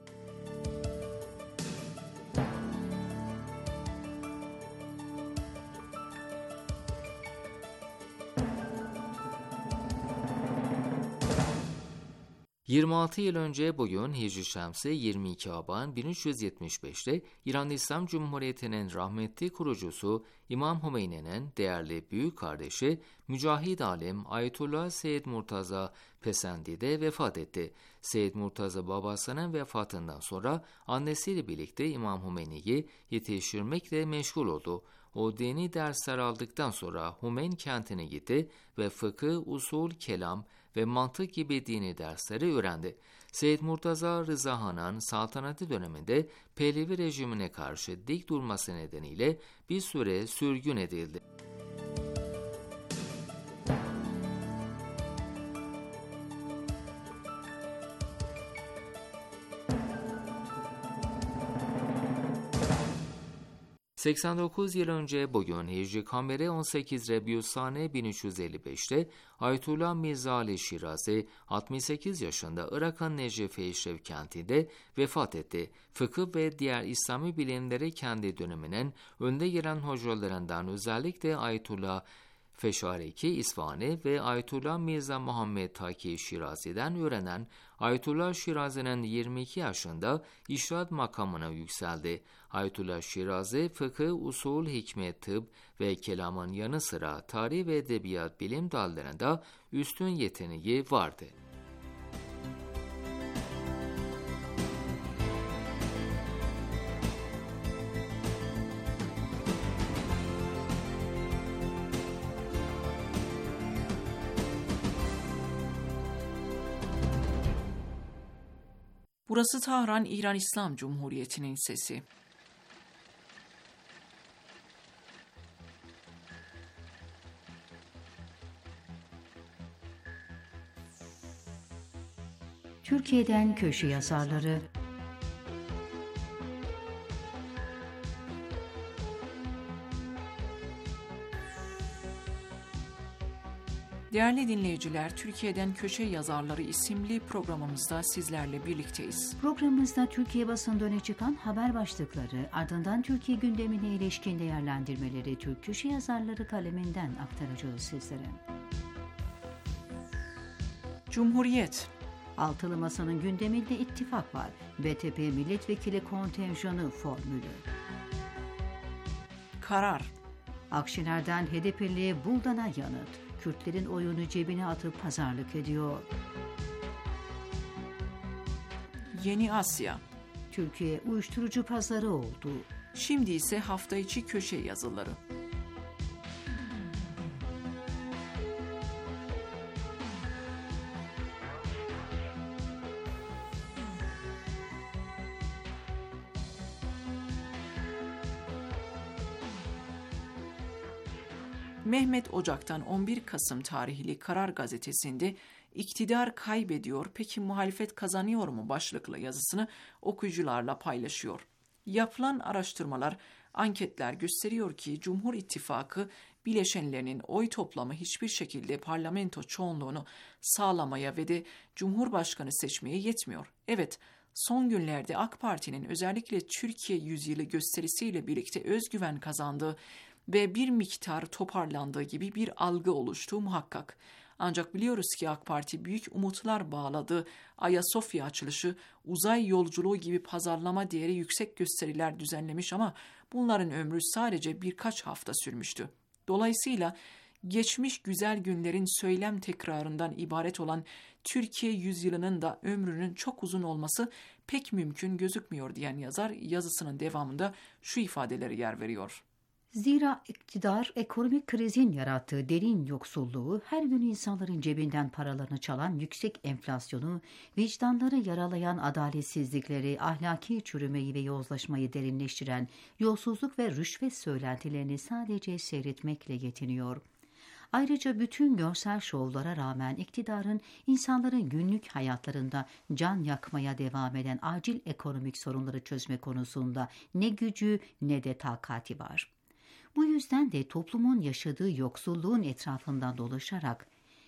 yirmi altı yıl önce bugün Hicri Şemsi yirmi iki Aban bin üç yüz yetmiş beşte İran İslam Cumhuriyeti'nin rahmetli kurucusu İmam Hümeyni'nin değerli büyük kardeşi mücahid alim Ayetullah Seyyid Murtaza Pesendi'de vefat etti. Seyyid Murtaza babasının vefatından sonra annesiyle birlikte İmam Hümeyni'yi yetiştirmekle meşgul oldu. O dini dersler aldıktan sonra Hümeyn kentine gitti ve fıkıh, usul, kelam ve mantık gibi dini dersleri öğrendi. Seyyid Murtaza Rıza Han'ın saltanatı döneminde Pehlevi rejimine karşı dik durması nedeniyle bir süre sürgün edildi. seksen dokuz yıl önce bugün Hicri Kameri on sekiz Rebiusane bin üç yüz elli beşte Ayetullah Mirza Ali Şirazi altmış sekiz yaşında Irak'ın Necef-i Eşref kentinde vefat etti. Fıkıh ve diğer İslami bilimleri kendi döneminin önde gelen hocalarından özellikle Ayetullah Feşareki İsfahani ve Ayetullah Mirza Muhammed Taki Şirazi'den öğrenen Ayetullah Şirazi'nin yirmi iki yaşında işrat makamına yükseldi. Ayetullah Şirazi fıkıh, usul, hikmet, tıp ve kelamın yanı sıra tarih ve edebiyat bilim dallarında üstün yeteneği vardı. Burası Tahran, İran İslam Cumhuriyeti'nin sesi. Türkiye'den köşe yazarları. Değerli dinleyiciler, Türkiye'den Köşe Yazarları isimli programımızda sizlerle birlikteyiz. Programımızda Türkiye basında öne çıkan haber başlıkları, ardından Türkiye gündemine ilişkin değerlendirmeleri Türk köşe yazarları kaleminden aktaracağız sizlere. Cumhuriyet. Altılı Masa'nın gündeminde ittifak var. B T P milletvekili kontenjanı formülü. Karar. Akşener'den H D P'li Buldan'a yanıt. Kürtlerin oyunu cebine atıp pazarlık ediyor. Yeni Asya. Türkiye uyuşturucu pazarı oldu. Şimdi ise hafta içi köşe yazıları. Mehmet Ocak'tan on bir Kasım tarihli Karar Gazetesi'nde "İktidar kaybediyor, peki muhalefet kazanıyor mu?" başlıklı yazısını okuyucularla paylaşıyor. Yapılan araştırmalar, anketler gösteriyor ki Cumhur İttifakı bileşenlerinin oy toplamı hiçbir şekilde parlamento çoğunluğunu sağlamaya ve de Cumhurbaşkanı seçmeye yetmiyor. Evet, son günlerde AK Parti'nin özellikle Türkiye yüzyılı gösterisiyle birlikte özgüven kazandığı ve bir miktar toparlandığı gibi bir algı oluştuğu muhakkak. Ancak biliyoruz ki AK Parti büyük umutlar bağladığı Ayasofya açılışı, uzay yolculuğu gibi pazarlama değeri yüksek gösteriler düzenlemiş ama bunların ömrü sadece birkaç hafta sürmüştü. Dolayısıyla geçmiş güzel günlerin söylem tekrarından ibaret olan Türkiye yüzyılının da ömrünün çok uzun olması pek mümkün gözükmüyor diyen yazar yazısının devamında şu ifadeleri yer veriyor. Zira iktidar ekonomik krizin yarattığı derin yoksulluğu, her gün insanların cebinden paralarını çalan yüksek enflasyonu, vicdanları yaralayan adaletsizlikleri, ahlaki çürümeyi ve yozlaşmayı derinleştiren yolsuzluk ve rüşvet söylentilerini sadece seyretmekle yetiniyor. Ayrıca bütün görsel şovlara rağmen iktidarın insanların günlük hayatlarında can yakmaya devam eden acil ekonomik sorunları çözme konusunda ne gücü ne de takati var. Bu yüzden de toplumun yaşadığı yoksulluğun etrafından dolaşarak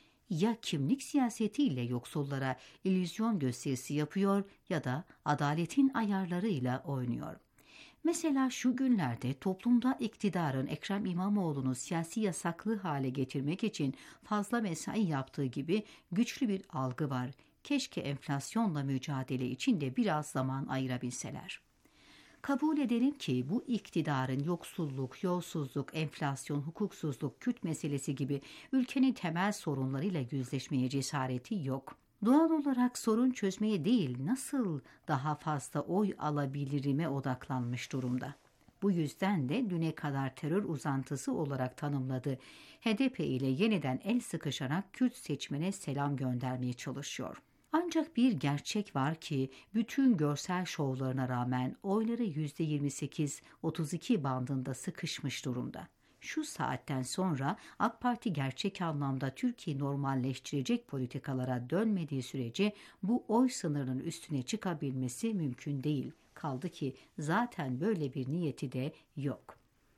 ya kimlik siyasetiyle yoksullara illüzyon gösterisi yapıyor ya da adaletin ayarlarıyla oynuyor. Mesela şu günlerde toplumda iktidarın Ekrem İmamoğlu'nu siyasi yasaklı hale getirmek için fazla mesai yaptığı gibi güçlü bir algı var. Keşke enflasyonla mücadele için de biraz zaman ayırabilseler. Kabul edelim ki bu iktidarın yoksulluk, yolsuzluk, enflasyon, hukuksuzluk, Kürt meselesi gibi ülkenin temel sorunlarıyla yüzleşmeye cesareti yok. Doğal olarak sorun çözmeye değil, nasıl daha fazla oy alabilirime odaklanmış durumda. Bu yüzden de düne kadar terör uzantısı olarak tanımladığı H D P ile yeniden el sıkışarak Kürt seçmene selam göndermeye çalışıyor. Ancak bir gerçek var ki bütün görsel şovlarına rağmen oyları yüzde yirmi sekiz otuz iki bandında sıkışmış durumda. Şu saatten sonra AK Parti gerçek anlamda Türkiye'yi normalleştirecek politikalara dönmediği sürece bu oy sınırının üstüne çıkabilmesi mümkün değil. Kaldı ki zaten böyle bir niyeti de yok.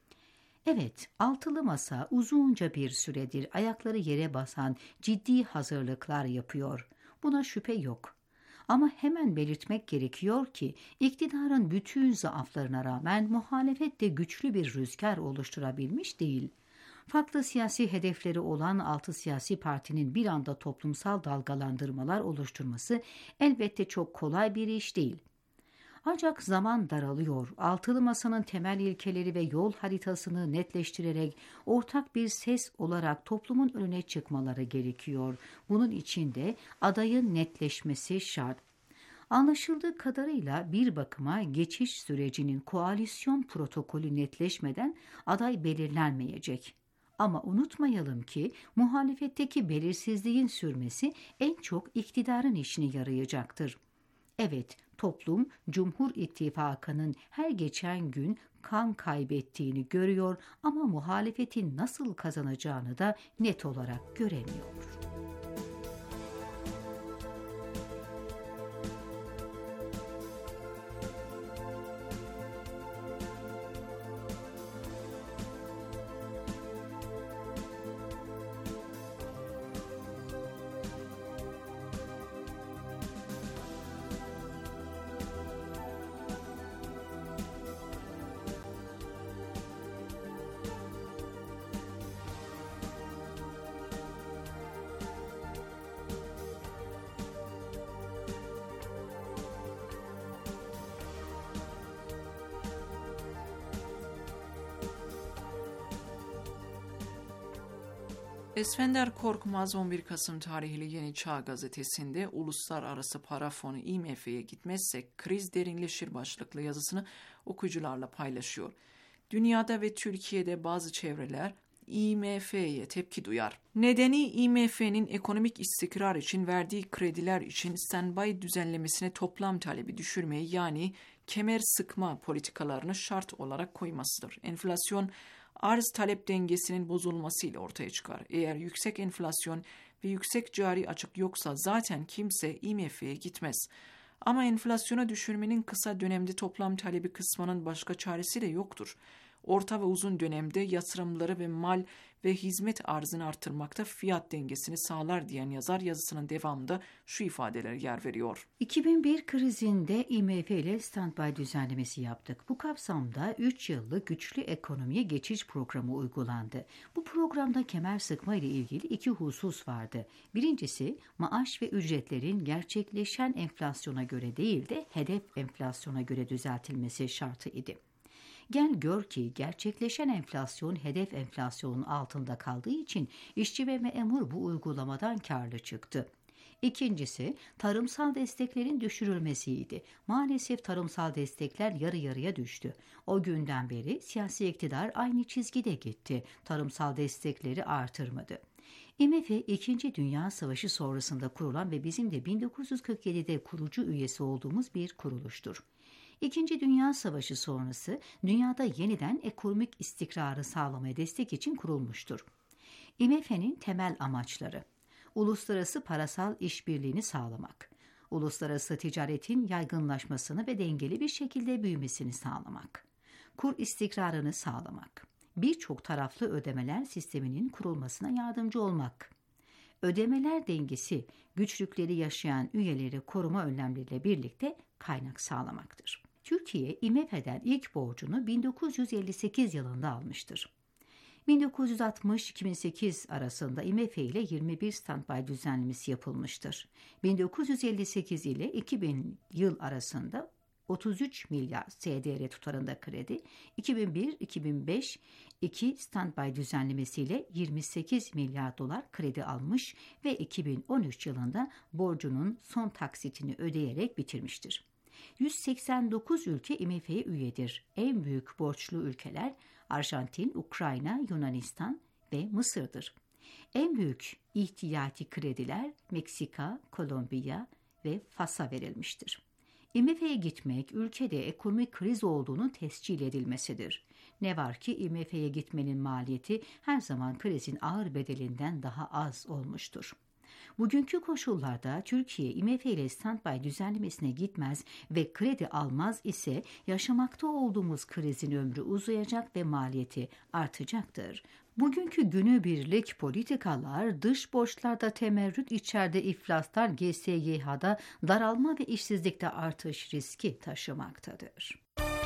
Evet, altılı masa uzunca bir süredir ayakları yere basan ciddi hazırlıklar yapıyor. Buna şüphe yok. Ama hemen belirtmek gerekiyor ki iktidarın bütün zaaflarına rağmen muhalefet de güçlü bir rüzgar oluşturabilmiş değil. Farklı siyasi hedefleri olan altı siyasi partinin bir anda toplumsal dalgalandırmalar oluşturması elbette çok kolay bir iş değil. Ancak zaman daralıyor. Altılı masanın temel ilkeleri ve yol haritasını netleştirerek ortak bir ses olarak toplumun önüne çıkmaları gerekiyor. Bunun için de adayın netleşmesi şart. Anlaşıldığı kadarıyla bir bakıma geçiş sürecinin koalisyon protokolü netleşmeden aday belirlenmeyecek. Ama unutmayalım ki muhalefetteki belirsizliğin sürmesi en çok iktidarın işine yarayacaktır. Evet, toplum Cumhur İttifakı'nın her geçen gün kan kaybettiğini görüyor ama muhalefetin nasıl kazanacağını da net olarak göremiyor. Esfender Korkmaz on bir Kasım tarihli Yeni Çağ gazetesinde Uluslararası Para Fonu I M F'ye gitmezsek kriz derinleşir başlıklı yazısını okuyucularla paylaşıyor. Dünyada ve Türkiye'de bazı çevreler I M F'ye tepki duyar. Nedeni I M F'nin ekonomik istikrar için verdiği krediler için standby düzenlemesine toplam talebi düşürmeyi yani kemer sıkma politikalarını şart olarak koymasıdır. Enflasyon arz talep dengesinin bozulmasıyla ortaya çıkar. Eğer yüksek enflasyon ve yüksek cari açık yoksa zaten kimse I M F'ye gitmez. Ama enflasyona düşürmenin kısa dönemde toplam talebi kısmanın başka çaresi de yoktur. Orta ve uzun dönemde yatırımları ve mal ve hizmet arzını artırmakta fiyat dengesini sağlar diyen yazar yazısının devamında şu ifadelere yer veriyor. iki bin bir krizinde I M F ile standby düzenlemesi yaptık. Bu kapsamda üç yıllık güçlü ekonomiye geçiş programı uygulandı. Bu programda kemer sıkma ile ilgili iki husus vardı. Birincisi maaş ve ücretlerin gerçekleşen enflasyona göre değil de hedef enflasyona göre düzeltilmesi şartı idi. Gel gör ki gerçekleşen enflasyon hedef enflasyonun altında kaldığı için işçi ve memur bu uygulamadan karlı çıktı. İkincisi tarımsal desteklerin düşürülmesiydi. Maalesef tarımsal destekler yarı yarıya düştü. O günden beri siyasi iktidar aynı çizgide gitti. Tarımsal destekleri artırmadı. I M F İkinci Dünya Savaşı sonrasında kurulan ve bizim de bin dokuz yüz kırk yedide kurucu üyesi olduğumuz bir kuruluştur. İkinci Dünya Savaşı sonrası dünyada yeniden ekonomik istikrarı sağlamaya destek için kurulmuştur. I M F'nin temel amaçları: uluslararası parasal işbirliğini sağlamak, uluslararası ticaretin yaygınlaşmasını ve dengeli bir şekilde büyümesini sağlamak, kur istikrarını sağlamak, birçok taraflı ödemeler sisteminin kurulmasına yardımcı olmak, ödemeler dengesi güçlükleri yaşayan üyeleri koruma önlemleriyle birlikte kaynak sağlamaktır. Türkiye, I M F'den ilk borcunu bin dokuz yüz elli sekiz yılında almıştır. bin dokuz yüz altmış iki bin sekiz arasında I M F ile yirmi bir standby düzenlemesi yapılmıştır. bin dokuz yüz elli sekiz ile iki bin yıl arasında otuz üç milyar S D R tutarında kredi, iki bin bir iki bin beş iki standby düzenlemesiyle yirmi sekiz milyar dolar kredi almış ve iki bin on üç yılında borcunun son taksitini ödeyerek bitirmiştir. yüz seksen dokuz ülke I M F'ye üyedir. En büyük borçlu ülkeler Arjantin, Ukrayna, Yunanistan ve Mısır'dır. En büyük ihtiyati krediler Meksika, Kolombiya ve Fas'a verilmiştir. I M F'ye gitmek ülkede ekonomik kriz olduğunu tescil edilmesidir. Ne var ki I M F'ye gitmenin maliyeti her zaman krizin ağır bedelinden daha az olmuştur. Bugünkü koşullarda Türkiye I M F ile standby düzenlemesine gitmez ve kredi almaz ise yaşamakta olduğumuz krizin ömrü uzayacak ve maliyeti artacaktır. Bugünkü günübirlik politikalar dış borçlarda temerrüt, içeride iflaslar, G S Y H'da daralma ve işsizlikte artış riski taşımaktadır.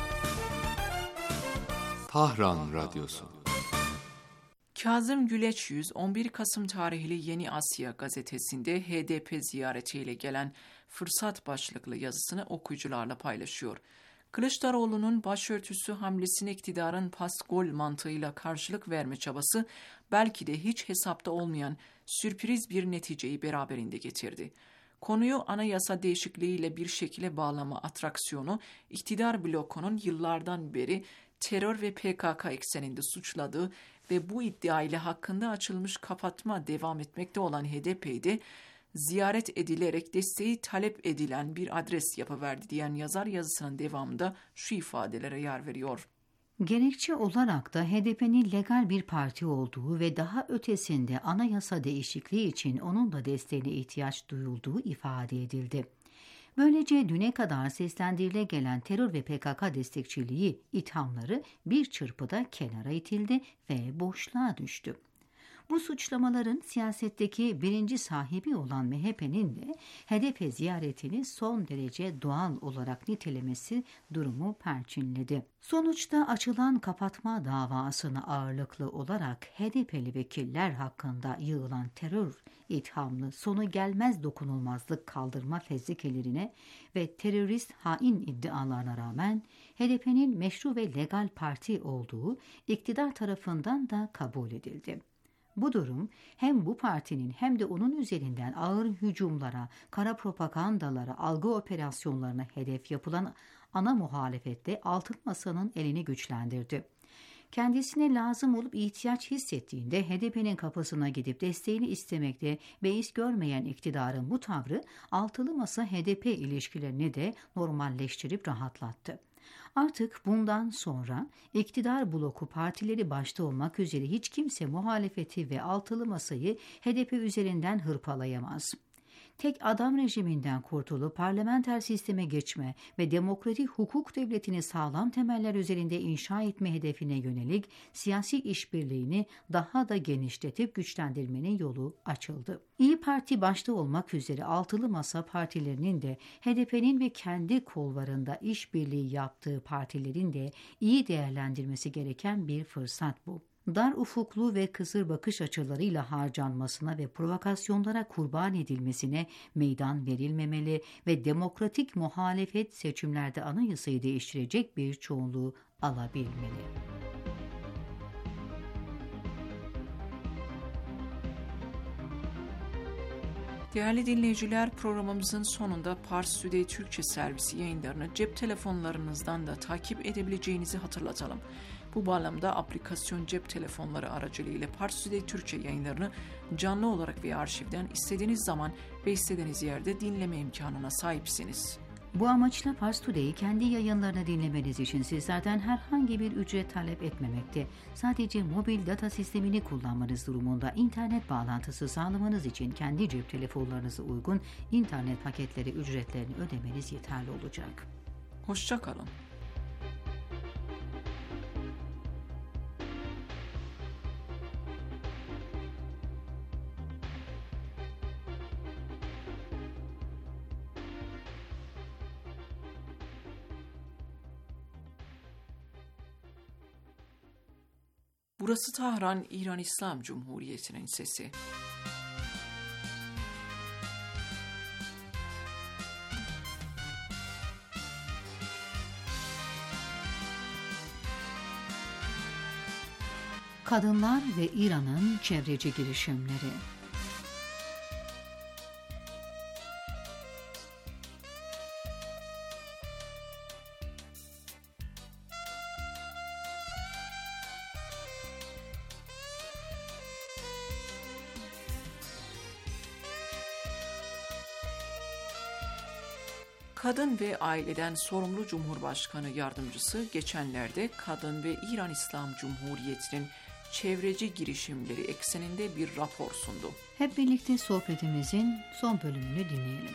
Tahran Radyosu. Kazım Güleçyüz on bir Kasım tarihli Yeni Asya gazetesinde H D P ziyaretiyle gelen fırsat başlıklı yazısını okuyucularla paylaşıyor. Kılıçdaroğlu'nun başörtüsü hamlesine iktidarın pas gol mantığıyla karşılık verme çabası belki de hiç hesapta olmayan sürpriz bir neticeyi beraberinde getirdi. Konuyu anayasa değişikliğiyle bir şekilde bağlama atraksiyonu iktidar blokunun yıllardan beri terör ve P K K ekseninde suçladığı ve bu iddia ile hakkında açılmış kapatma devam etmekte olan H D P'de ziyaret edilerek desteği talep edilen bir adres yapıverdi diyen yazar yazısının devamında şu ifadelere yer veriyor. Gerekçe olarak da H D P'nin legal bir parti olduğu ve daha ötesinde anayasa değişikliği için onun da desteğine ihtiyaç duyulduğu ifade edildi. Böylece düne kadar seslendirile gelen terör ve P K K destekçiliği ithamları bir çırpıda kenara itildi ve boşluğa düştü. Bu suçlamaların siyasetteki birinci sahibi olan M H P'nin de H D P ziyaretini son derece doğal olarak nitelemesi durumu perçinledi. Sonuçta açılan kapatma davasına ağırlıklı olarak H D P'li vekiller hakkında yığılan terör ithamlı sonu gelmez dokunulmazlık kaldırma fezlekelerine ve terörist hain iddialarına rağmen H D P'nin meşru ve legal parti olduğu iktidar tarafından da kabul edildi. Bu durum hem bu partinin hem de onun üzerinden ağır hücumlara, kara propagandalara, algı operasyonlarına hedef yapılan ana muhalefette Altılı Masa'nın elini güçlendirdi. Kendisine lazım olup ihtiyaç hissettiğinde H D P'nin kapısına gidip desteğini istemekte beis görmeyen iktidarın bu tavrı Altılı Masa H D P ilişkilerini de normalleştirip rahatlattı. Artık bundan sonra iktidar bloku partileri başta olmak üzere hiç kimse muhalefeti ve Altılı Masa'yı H D P üzerinden hırpalayamaz. Tek adam rejiminden kurtulup parlamenter sisteme geçme ve demokratik hukuk devletini sağlam temeller üzerinde inşa etme hedefine yönelik siyasi işbirliğini daha da genişletip güçlendirmenin yolu açıldı. İyi Parti başta olmak üzere Altılı Masa partilerinin de H D P'nin ve kendi kollarında işbirliği yaptığı partilerin de iyi değerlendirmesi gereken bir fırsat bu. Dar ufuklu ve kısır bakış açılarıyla harcanmasına ve provokasyonlara kurban edilmesine meydan verilmemeli ve demokratik muhalefet seçimlerde anayasayı değiştirecek bir çoğunluğu alabilmeli. Değerli dinleyiciler, programımızın sonunda Pars Today Türkçe servisi yayınlarını cep telefonlarınızdan da takip edebileceğinizi hatırlatalım. Bu bağlamda aplikasyon cep telefonları aracılığıyla Pars Today Türkçe yayınlarını canlı olarak ve arşivden istediğiniz zaman ve istediğiniz yerde dinleme imkanına sahipsiniz. Bu amaçla Pars Today'i kendi yayınlarını dinlemeniz için sizlerden herhangi bir ücret talep etmemekte. Sadece mobil data sistemini kullanmanız durumunda internet bağlantısı sağlamanız için kendi cep telefonlarınıza uygun internet paketleri ücretlerini ödemeniz yeterli olacak. Hoşça kalın. Burası Tahran, İran İslam Cumhuriyeti'nin sesi. Kadınlar ve İran'ın çevreci girişimleri. Kadın ve Aileden Sorumlu Cumhurbaşkanı Yardımcısı geçenlerde Kadın ve İran İslam Cumhuriyeti'nin çevreci girişimleri ekseninde bir rapor sundu. Hep birlikte sohbetimizin son bölümünü dinleyelim.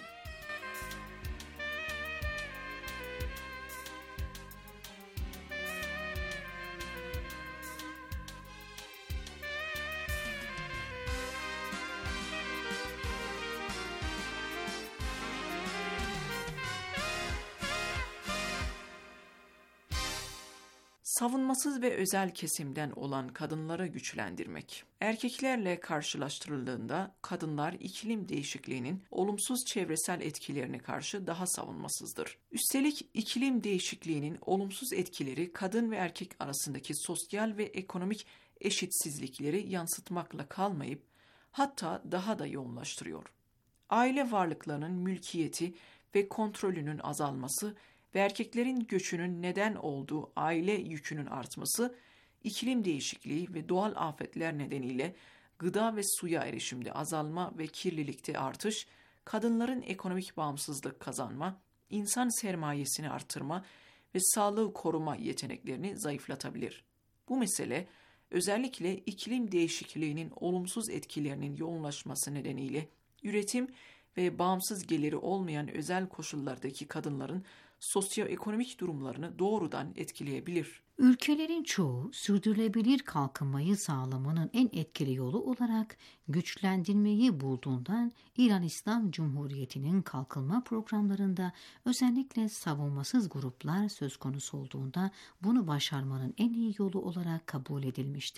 Savunmasız ve özel kesimden olan kadınları güçlendirmek. Erkeklerle karşılaştırıldığında kadınlar iklim değişikliğinin olumsuz çevresel etkilerine karşı daha savunmasızdır. Üstelik iklim değişikliğinin olumsuz etkileri kadın ve erkek arasındaki sosyal ve ekonomik eşitsizlikleri yansıtmakla kalmayıp hatta daha da yoğunlaştırıyor. Aile varlıklarının mülkiyeti ve kontrolünün azalması ve erkeklerin göçünün neden olduğu aile yükünün artması, iklim değişikliği ve doğal afetler nedeniyle gıda ve suya erişimde azalma ve kirlilikte artış, kadınların ekonomik bağımsızlık kazanma, insan sermayesini artırma ve sağlığı koruma yeteneklerini zayıflatabilir. Bu mesele, özellikle iklim değişikliğinin olumsuz etkilerinin yoğunlaşması nedeniyle üretim ve bağımsız geliri olmayan özel koşullardaki kadınların sosyoekonomik durumlarını doğrudan etkileyebilir. Ülkelerin çoğu sürdürülebilir kalkınmayı sağlamanın en etkili yolu olarak güçlendirmeyi bulduğundan İran İslam Cumhuriyeti'nin kalkınma programlarında özellikle savunmasız gruplar söz konusu olduğunda bunu başarmanın en iyi yolu olarak kabul edilmiştir.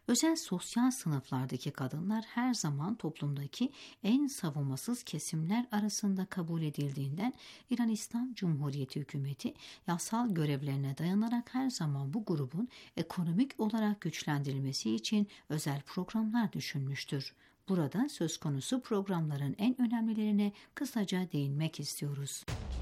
Özel sosyal sınıflardaki kadınlar her zaman toplumdaki en savunmasız kesimler arasında kabul edildiğinden İran İslam Cumhuriyeti hükümeti yasal görevlerine dayanarak her zaman bu grubun ekonomik olarak güçlendirilmesi için özel programlar düşünmüştür. Burada söz konusu programların en önemlilerine kısaca değinmek istiyoruz.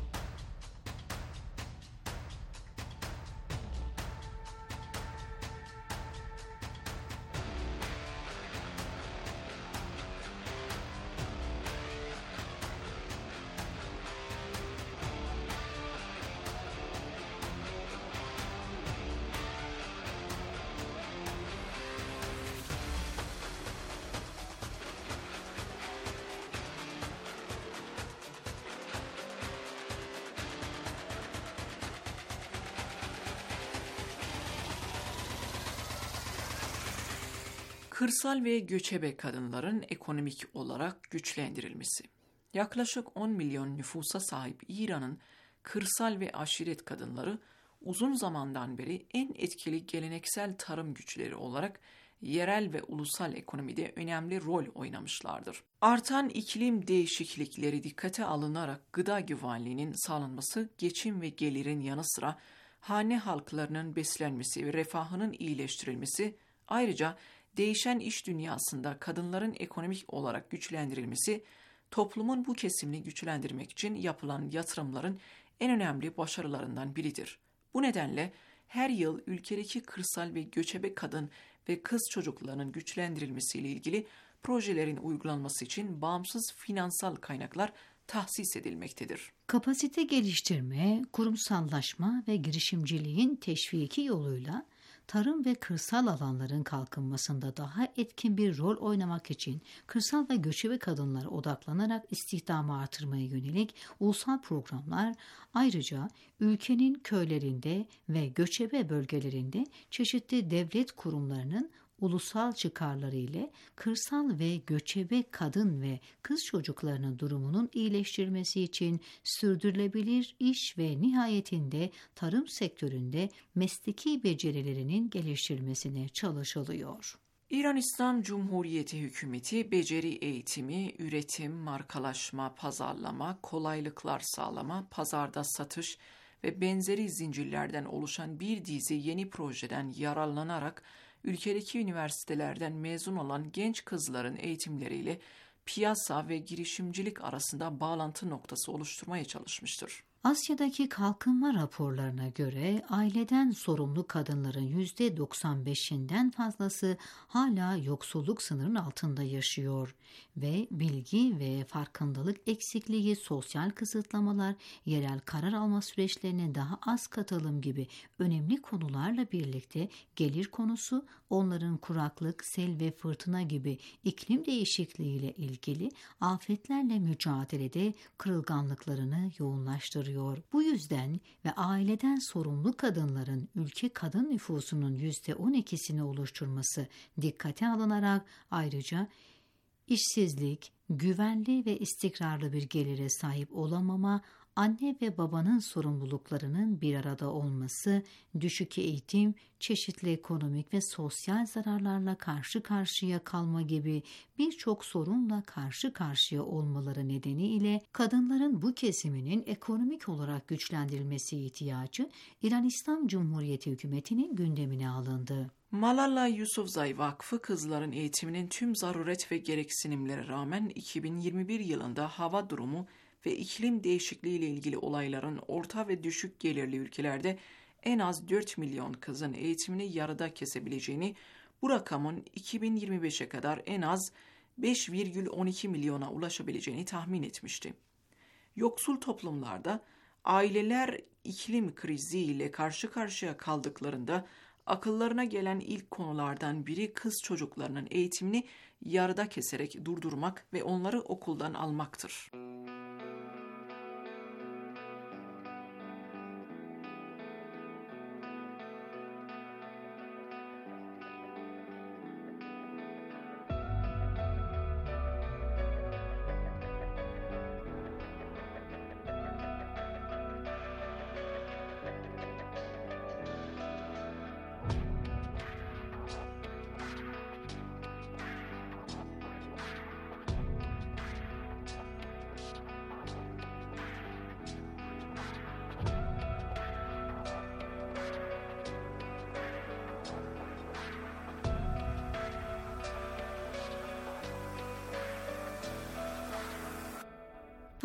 Kırsal ve göçebe kadınların ekonomik olarak güçlendirilmesi. Yaklaşık on milyon nüfusa sahip İran'ın kırsal ve aşiret kadınları uzun zamandan beri en etkili geleneksel tarım güçleri olarak yerel ve ulusal ekonomide önemli rol oynamışlardır. Artan iklim değişiklikleri dikkate alınarak gıda güvenliğinin sağlanması, geçim ve gelirin yanı sıra hane halklarının beslenmesi ve refahının iyileştirilmesi, ayrıca değişen iş dünyasında kadınların ekonomik olarak güçlendirilmesi, toplumun bu kesimini güçlendirmek için yapılan yatırımların en önemli başarılarından biridir. Bu nedenle her yıl ülkedeki kırsal ve göçebe kadın ve kız çocuklarının güçlendirilmesiyle ilgili projelerin uygulanması için bağımsız finansal kaynaklar tahsis edilmektedir. Kapasite geliştirme, kurumsallaşma ve girişimciliğin teşviki yoluyla tarım ve kırsal alanların kalkınmasında daha etkin bir rol oynamak için kırsal ve göçebe kadınlara odaklanarak istihdamı artırmaya yönelik ulusal programlar, ayrıca ülkenin köylerinde ve göçebe bölgelerinde çeşitli devlet kurumlarının ulusal çıkarları ile kırsal ve göçebe kadın ve kız çocuklarının durumunun iyileştirilmesi için sürdürülebilir iş ve nihayetinde tarım sektöründe mesleki becerilerinin geliştirilmesine çalışılıyor. İran İslam Cumhuriyeti hükümeti beceri eğitimi, üretim, markalaşma, pazarlama, kolaylıklar sağlama, pazarda satış ve benzeri zincirlerden oluşan bir dizi yeni projeden yararlanarak ülkedeki üniversitelerden mezun olan genç kızların eğitimleriyle piyasa ve girişimcilik arasında bağlantı noktası oluşturmaya çalışmıştır. Asya'daki kalkınma raporlarına göre aileden sorumlu kadınların yüzde doksan beşinden fazlası hala yoksulluk sınırının altında yaşıyor ve bilgi ve farkındalık eksikliği, sosyal kısıtlamalar, yerel karar alma süreçlerine daha az katılım gibi önemli konularla birlikte gelir konusu onların kuraklık, sel ve fırtına gibi iklim değişikliğiyle ilgili afetlerle mücadelede kırılganlıklarını yoğunlaştırıyor. Bu yüzden ve aileden sorumlu kadınların ülke kadın nüfusunun yüzde on ikisini oluşturması dikkate alınarak ayrıca işsizlik, güvenli ve istikrarlı bir gelire sahip olamama, anne ve babanın sorumluluklarının bir arada olması, düşük eğitim, çeşitli ekonomik ve sosyal zararlarla karşı karşıya kalma gibi birçok sorunla karşı karşıya olmaları nedeniyle kadınların bu kesiminin ekonomik olarak güçlendirilmesi ihtiyacı İran İslam Cumhuriyeti hükümetinin gündemine alındı. Malala Yousafzai Vakfı kızların eğitiminin tüm zaruret ve gereksinimlere rağmen iki bin yirmi bir yılında hava durumu ve iklim değişikliği ile ilgili olayların orta ve düşük gelirli ülkelerde en az dört milyon kızın eğitimini yarıda kesebileceğini, bu rakamın iki bin yirmi beşe kadar en az beş virgül on iki milyona ulaşabileceğini tahmin etmişti. Yoksul toplumlarda aileler iklim krizi ile karşı karşıya kaldıklarında akıllarına gelen ilk konulardan biri kız çocuklarının eğitimini yarıda keserek durdurmak ve onları okuldan almaktır.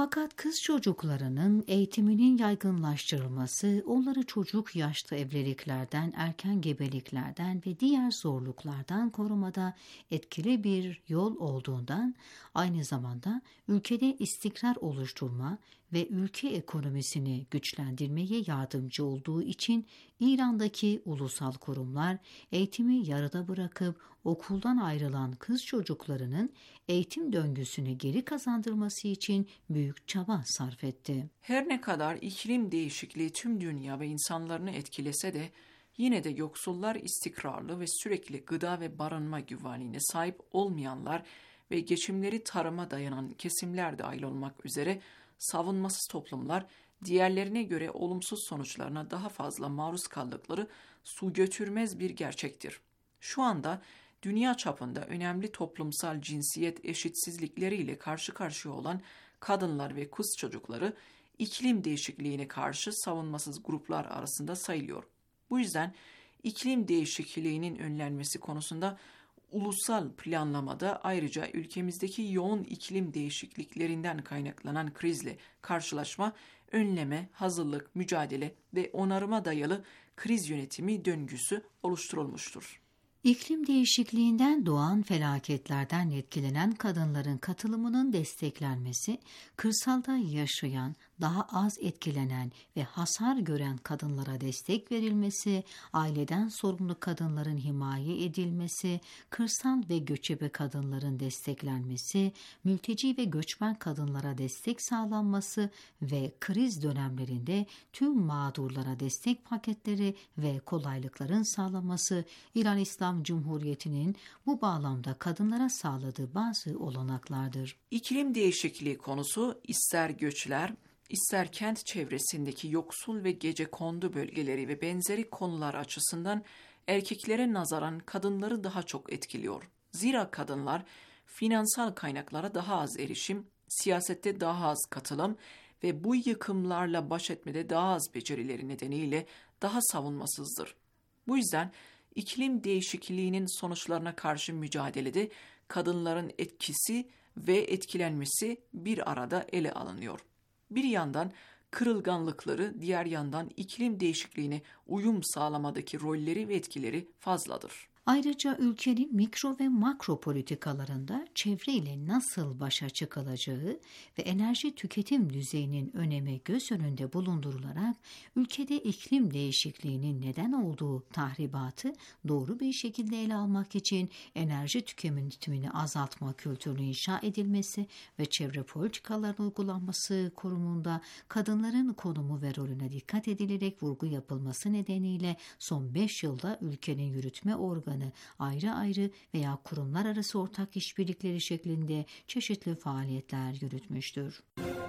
Fakat kız çocuklarının eğitiminin yaygınlaştırılması, onları çocuk yaşta evliliklerden, erken gebeliklerden ve diğer zorluklardan korumada etkili bir yol olduğundan, aynı zamanda ülkede istikrar oluşturma ve ülke ekonomisini güçlendirmeye yardımcı olduğu için İran'daki ulusal kurumlar eğitimi yarıda bırakıp okuldan ayrılan kız çocuklarının eğitim döngüsünü geri kazandırması için büyük çaba sarf etti. Her ne kadar iklim değişikliği tüm dünya ve insanlarını etkilese de yine de yoksullar, istikrarlı ve sürekli gıda ve barınma güvenliğine sahip olmayanlar ve geçimleri tarıma dayanan kesimler dahil olmak üzere savunmasız toplumlar diğerlerine göre olumsuz sonuçlarına daha fazla maruz kaldıkları su götürmez bir gerçektir. Şu anda dünya çapında önemli toplumsal cinsiyet eşitsizlikleriyle karşı karşıya olan kadınlar ve kız çocukları iklim değişikliğine karşı savunmasız gruplar arasında sayılıyor. Bu yüzden iklim değişikliğinin önlenmesi konusunda ulusal planlamada ayrıca ülkemizdeki yoğun iklim değişikliklerinden kaynaklanan krizle karşılaşma, önleme, hazırlık, mücadele ve onarıma dayalı kriz yönetimi döngüsü oluşturulmuştur. İklim değişikliğinden doğan felaketlerden etkilenen kadınların katılımının desteklenmesi, kırsalda yaşayan, daha az etkilenen ve hasar gören kadınlara destek verilmesi, aileden sorumlu kadınların himaye edilmesi, kırsal ve göçebe kadınların desteklenmesi, mülteci ve göçmen kadınlara destek sağlanması ve kriz dönemlerinde tüm mağdurlara destek paketleri ve kolaylıkların sağlanması, İran İslam Cumhuriyeti'nin bu bağlamda kadınlara sağladığı bazı olanaklardır. İklim değişikliği konusu ister göçler, ister kent çevresindeki yoksul ve gecekondu bölgeleri ve benzeri konular açısından erkeklere nazaran kadınları daha çok etkiliyor. Zira kadınlar finansal kaynaklara daha az erişim, siyasette daha az katılım ve bu yıkımlarla baş etmede daha az becerileri nedeniyle daha savunmasızdır. Bu yüzden iklim değişikliğinin sonuçlarına karşı mücadelede kadınların etkisi ve etkilenmesi bir arada ele alınıyor. Bir yandan kırılganlıkları, diğer yandan iklim değişikliğine uyum sağlamadaki rolleri ve etkileri fazladır. Ayrıca ülkenin mikro ve makro politikalarında çevreyle nasıl başa çıkılacağı ve enerji tüketim düzeyinin önemi göz önünde bulundurularak ülkede iklim değişikliğinin neden olduğu tahribatı doğru bir şekilde ele almak için enerji tüketimini azaltma kültürünü inşa edilmesi ve çevre politikalarının uygulanması konumunda kadınların konumu ve rolüne dikkat edilerek vurgu yapılması nedeniyle son beş yılda ülkenin yürütme organı ayrı ayrı veya kurumlar arası ortak işbirlikleri şeklinde çeşitli faaliyetler yürütmüştür.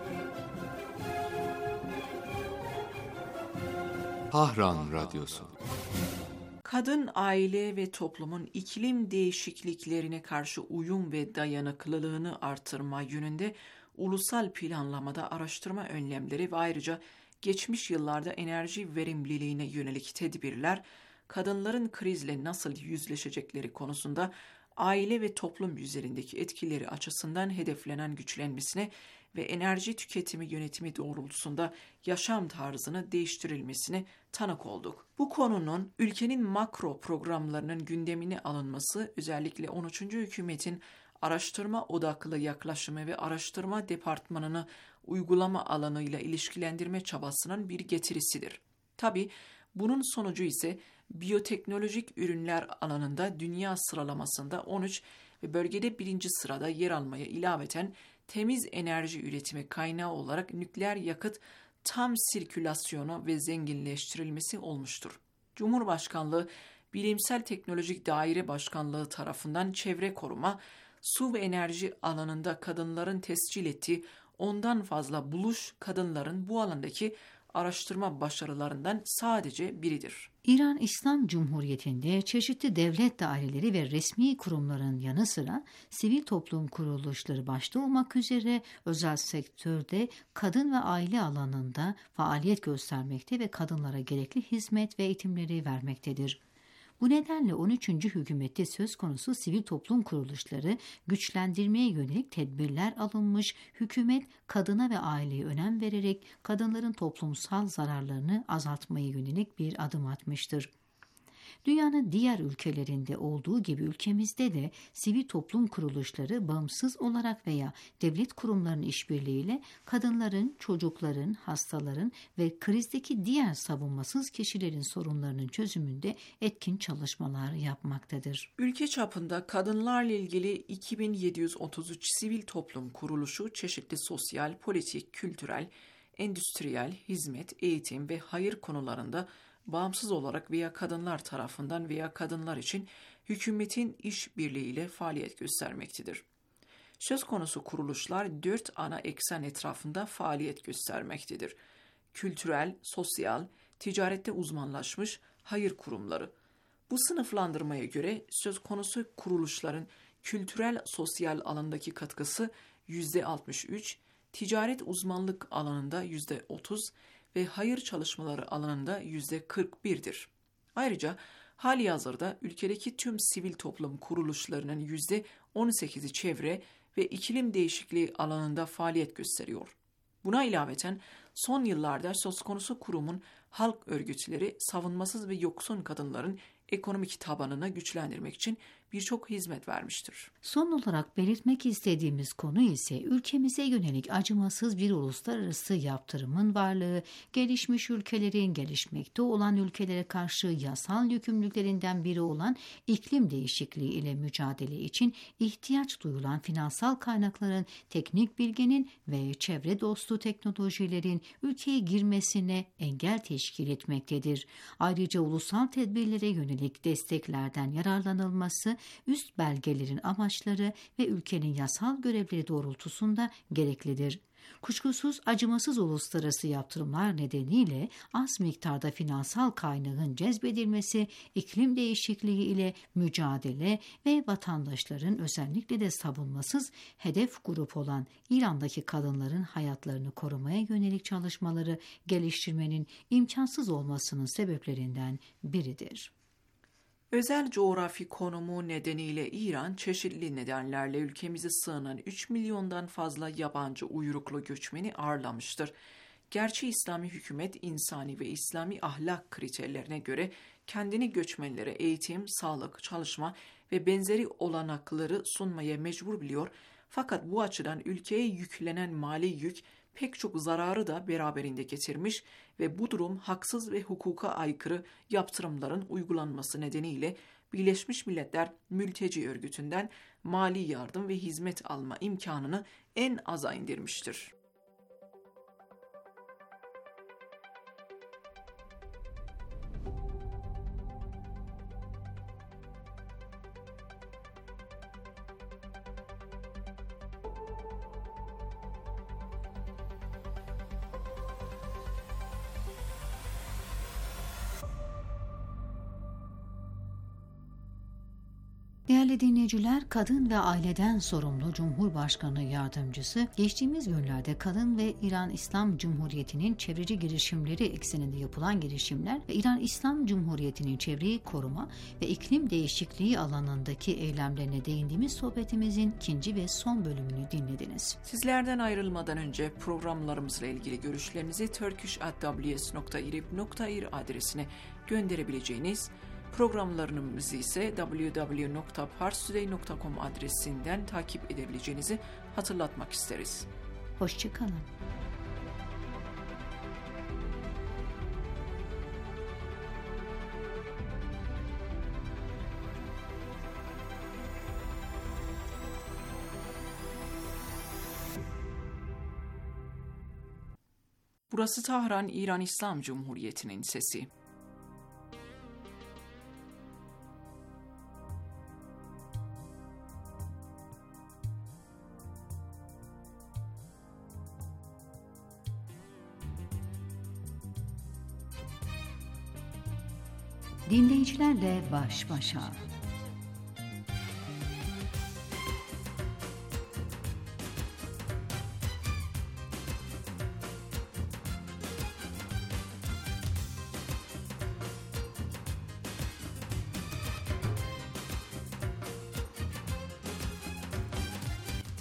Tahran Radyosu. Kadın, aile ve toplumun iklim değişikliklerine karşı uyum ve dayanıklılığını artırma yönünde ulusal planlamada araştırma önlemleri ve ayrıca geçmiş yıllarda enerji verimliliğine yönelik tedbirler, kadınların krizle nasıl yüzleşecekleri konusunda aile ve toplum üzerindeki etkileri açısından hedeflenen güçlenmesine ve enerji tüketimi yönetimi doğrultusunda yaşam tarzını değiştirilmesine tanık olduk. Bu konunun ülkenin makro programlarının gündemine alınması, özellikle on üçüncü hükümetin araştırma odaklı yaklaşımı ve araştırma departmanını uygulama alanıyla ilişkilendirme çabasının bir getirisidir. Tabii bunun sonucu ise biyoteknolojik ürünler alanında dünya sıralamasında on üç ve bölgede birinci sırada yer almaya ilaveten temiz enerji üretimi kaynağı olarak nükleer yakıt tam sirkülasyonu ve zenginleştirilmesi olmuştur. Cumhurbaşkanlığı Bilimsel Teknolojik Daire Başkanlığı tarafından çevre koruma, su ve enerji alanında kadınların tescil ettiği ondan fazla buluş kadınların bu alandaki araştırma başarılarından sadece biridir. İran İslam Cumhuriyeti'nde çeşitli devlet daireleri ve resmi kurumların yanı sıra sivil toplum kuruluşları başta olmak üzere özel sektörde kadın ve aile alanında faaliyet göstermekte ve kadınlara gerekli hizmet ve eğitimleri vermektedir. Bu nedenle on üçüncü hükümette söz konusu sivil toplum kuruluşları güçlendirmeye yönelik tedbirler alınmış, hükümet kadına ve aileye önem vererek kadınların toplumsal zararlarını azaltmaya yönelik bir adım atmıştır. Dünyanın diğer ülkelerinde olduğu gibi ülkemizde de sivil toplum kuruluşları bağımsız olarak veya devlet kurumlarının işbirliğiyle kadınların, çocukların, hastaların ve krizdeki diğer savunmasız kişilerin sorunlarının çözümünde etkin çalışmalar yapmaktadır. Ülke çapında kadınlarla ilgili iki bin yedi yüz otuz üç sivil toplum kuruluşu çeşitli sosyal, politik, kültürel, endüstriyel, hizmet, eğitim ve hayır konularında bağımsız olarak veya kadınlar tarafından veya kadınlar için hükümetin işbirliğiyle faaliyet göstermektedir. Söz konusu kuruluşlar dört ana eksen etrafında faaliyet göstermektedir. Kültürel, sosyal, ticarette uzmanlaşmış hayır kurumları. Bu sınıflandırmaya göre söz konusu kuruluşların kültürel sosyal alandaki katkısı yüzde altmış üç, ticaret uzmanlık alanında yüzde otuz ve hayır çalışmaları alanında yüzde kırk bir'dir. Ayrıca halihazırda ülkedeki tüm sivil toplum kuruluşlarının yüzde on sekizi çevre ve iklim değişikliği alanında faaliyet gösteriyor. Buna ilaveten son yıllarda söz konusu kurumun halk örgütleri savunmasız ve yoksun kadınların ekonomik tabanını güçlendirmek için birçok hizmet vermiştir. Son olarak belirtmek istediğimiz konu ise ülkemize yönelik acımasız bir uluslararası yaptırımın varlığı, gelişmiş ülkelerin gelişmekte olan ülkelere karşı yasal yükümlülüklerinden biri olan iklim değişikliği ile mücadele için ihtiyaç duyulan finansal kaynakların, teknik bilginin ve çevre dostu teknolojilerin ülkeye girmesine engel teşkil etmektedir. Ayrıca ulusal tedbirlere yönelik desteklerden yararlanılması, üst belgelerin amaçları ve ülkenin yasal görevleri doğrultusunda gereklidir. Kuşkusuz acımasız uluslararası yaptırımlar nedeniyle az miktarda finansal kaynağın cezbedilmesi, iklim değişikliği ile mücadele ve vatandaşların özellikle de savunmasız hedef grup olan İran'daki kadınların hayatlarını korumaya yönelik çalışmaları geliştirmenin imkansız olmasının sebeplerinden biridir. Özel coğrafi konumu nedeniyle İran çeşitli nedenlerle ülkemize sığınan üç milyondan fazla yabancı uyruklu göçmeni ağırlamıştır. Gerçi İslami hükümet insani ve İslami ahlak kriterlerine göre kendini göçmenlere eğitim, sağlık, çalışma ve benzeri olanakları sunmaya mecbur biliyor. Fakat bu açıdan ülkeye yüklenen mali yük pek çok zararı da beraberinde getirmiş ve bu durum haksız ve hukuka aykırı yaptırımların uygulanması nedeniyle Birleşmiş Milletler Mülteci Örgütü'nden mali yardım ve hizmet alma imkanını en aza indirmiştir. Değerli dinleyiciler, Kadın ve Aileden Sorumlu Cumhurbaşkanı Yardımcısı, geçtiğimiz günlerde Kadın ve İran İslam Cumhuriyeti'nin çevreci girişimleri ekseninde yapılan girişimler ve İran İslam Cumhuriyeti'nin çevreyi koruma ve iklim değişikliği alanındaki eylemlerine değindiğimiz sohbetimizin ikinci ve son bölümünü dinlediniz. Sizlerden ayrılmadan önce programlarımızla ilgili görüşlerinizi turkish at w s nokta irib nokta ir adresine gönderebileceğiniz, programlarımızı ise w w w nokta parstoday nokta com adresinden takip edebileceğinizi hatırlatmak isteriz. Hoşça kalın. Burası Tahran, İran İslam Cumhuriyeti'nin sesi. Dinleyicilerle baş başa.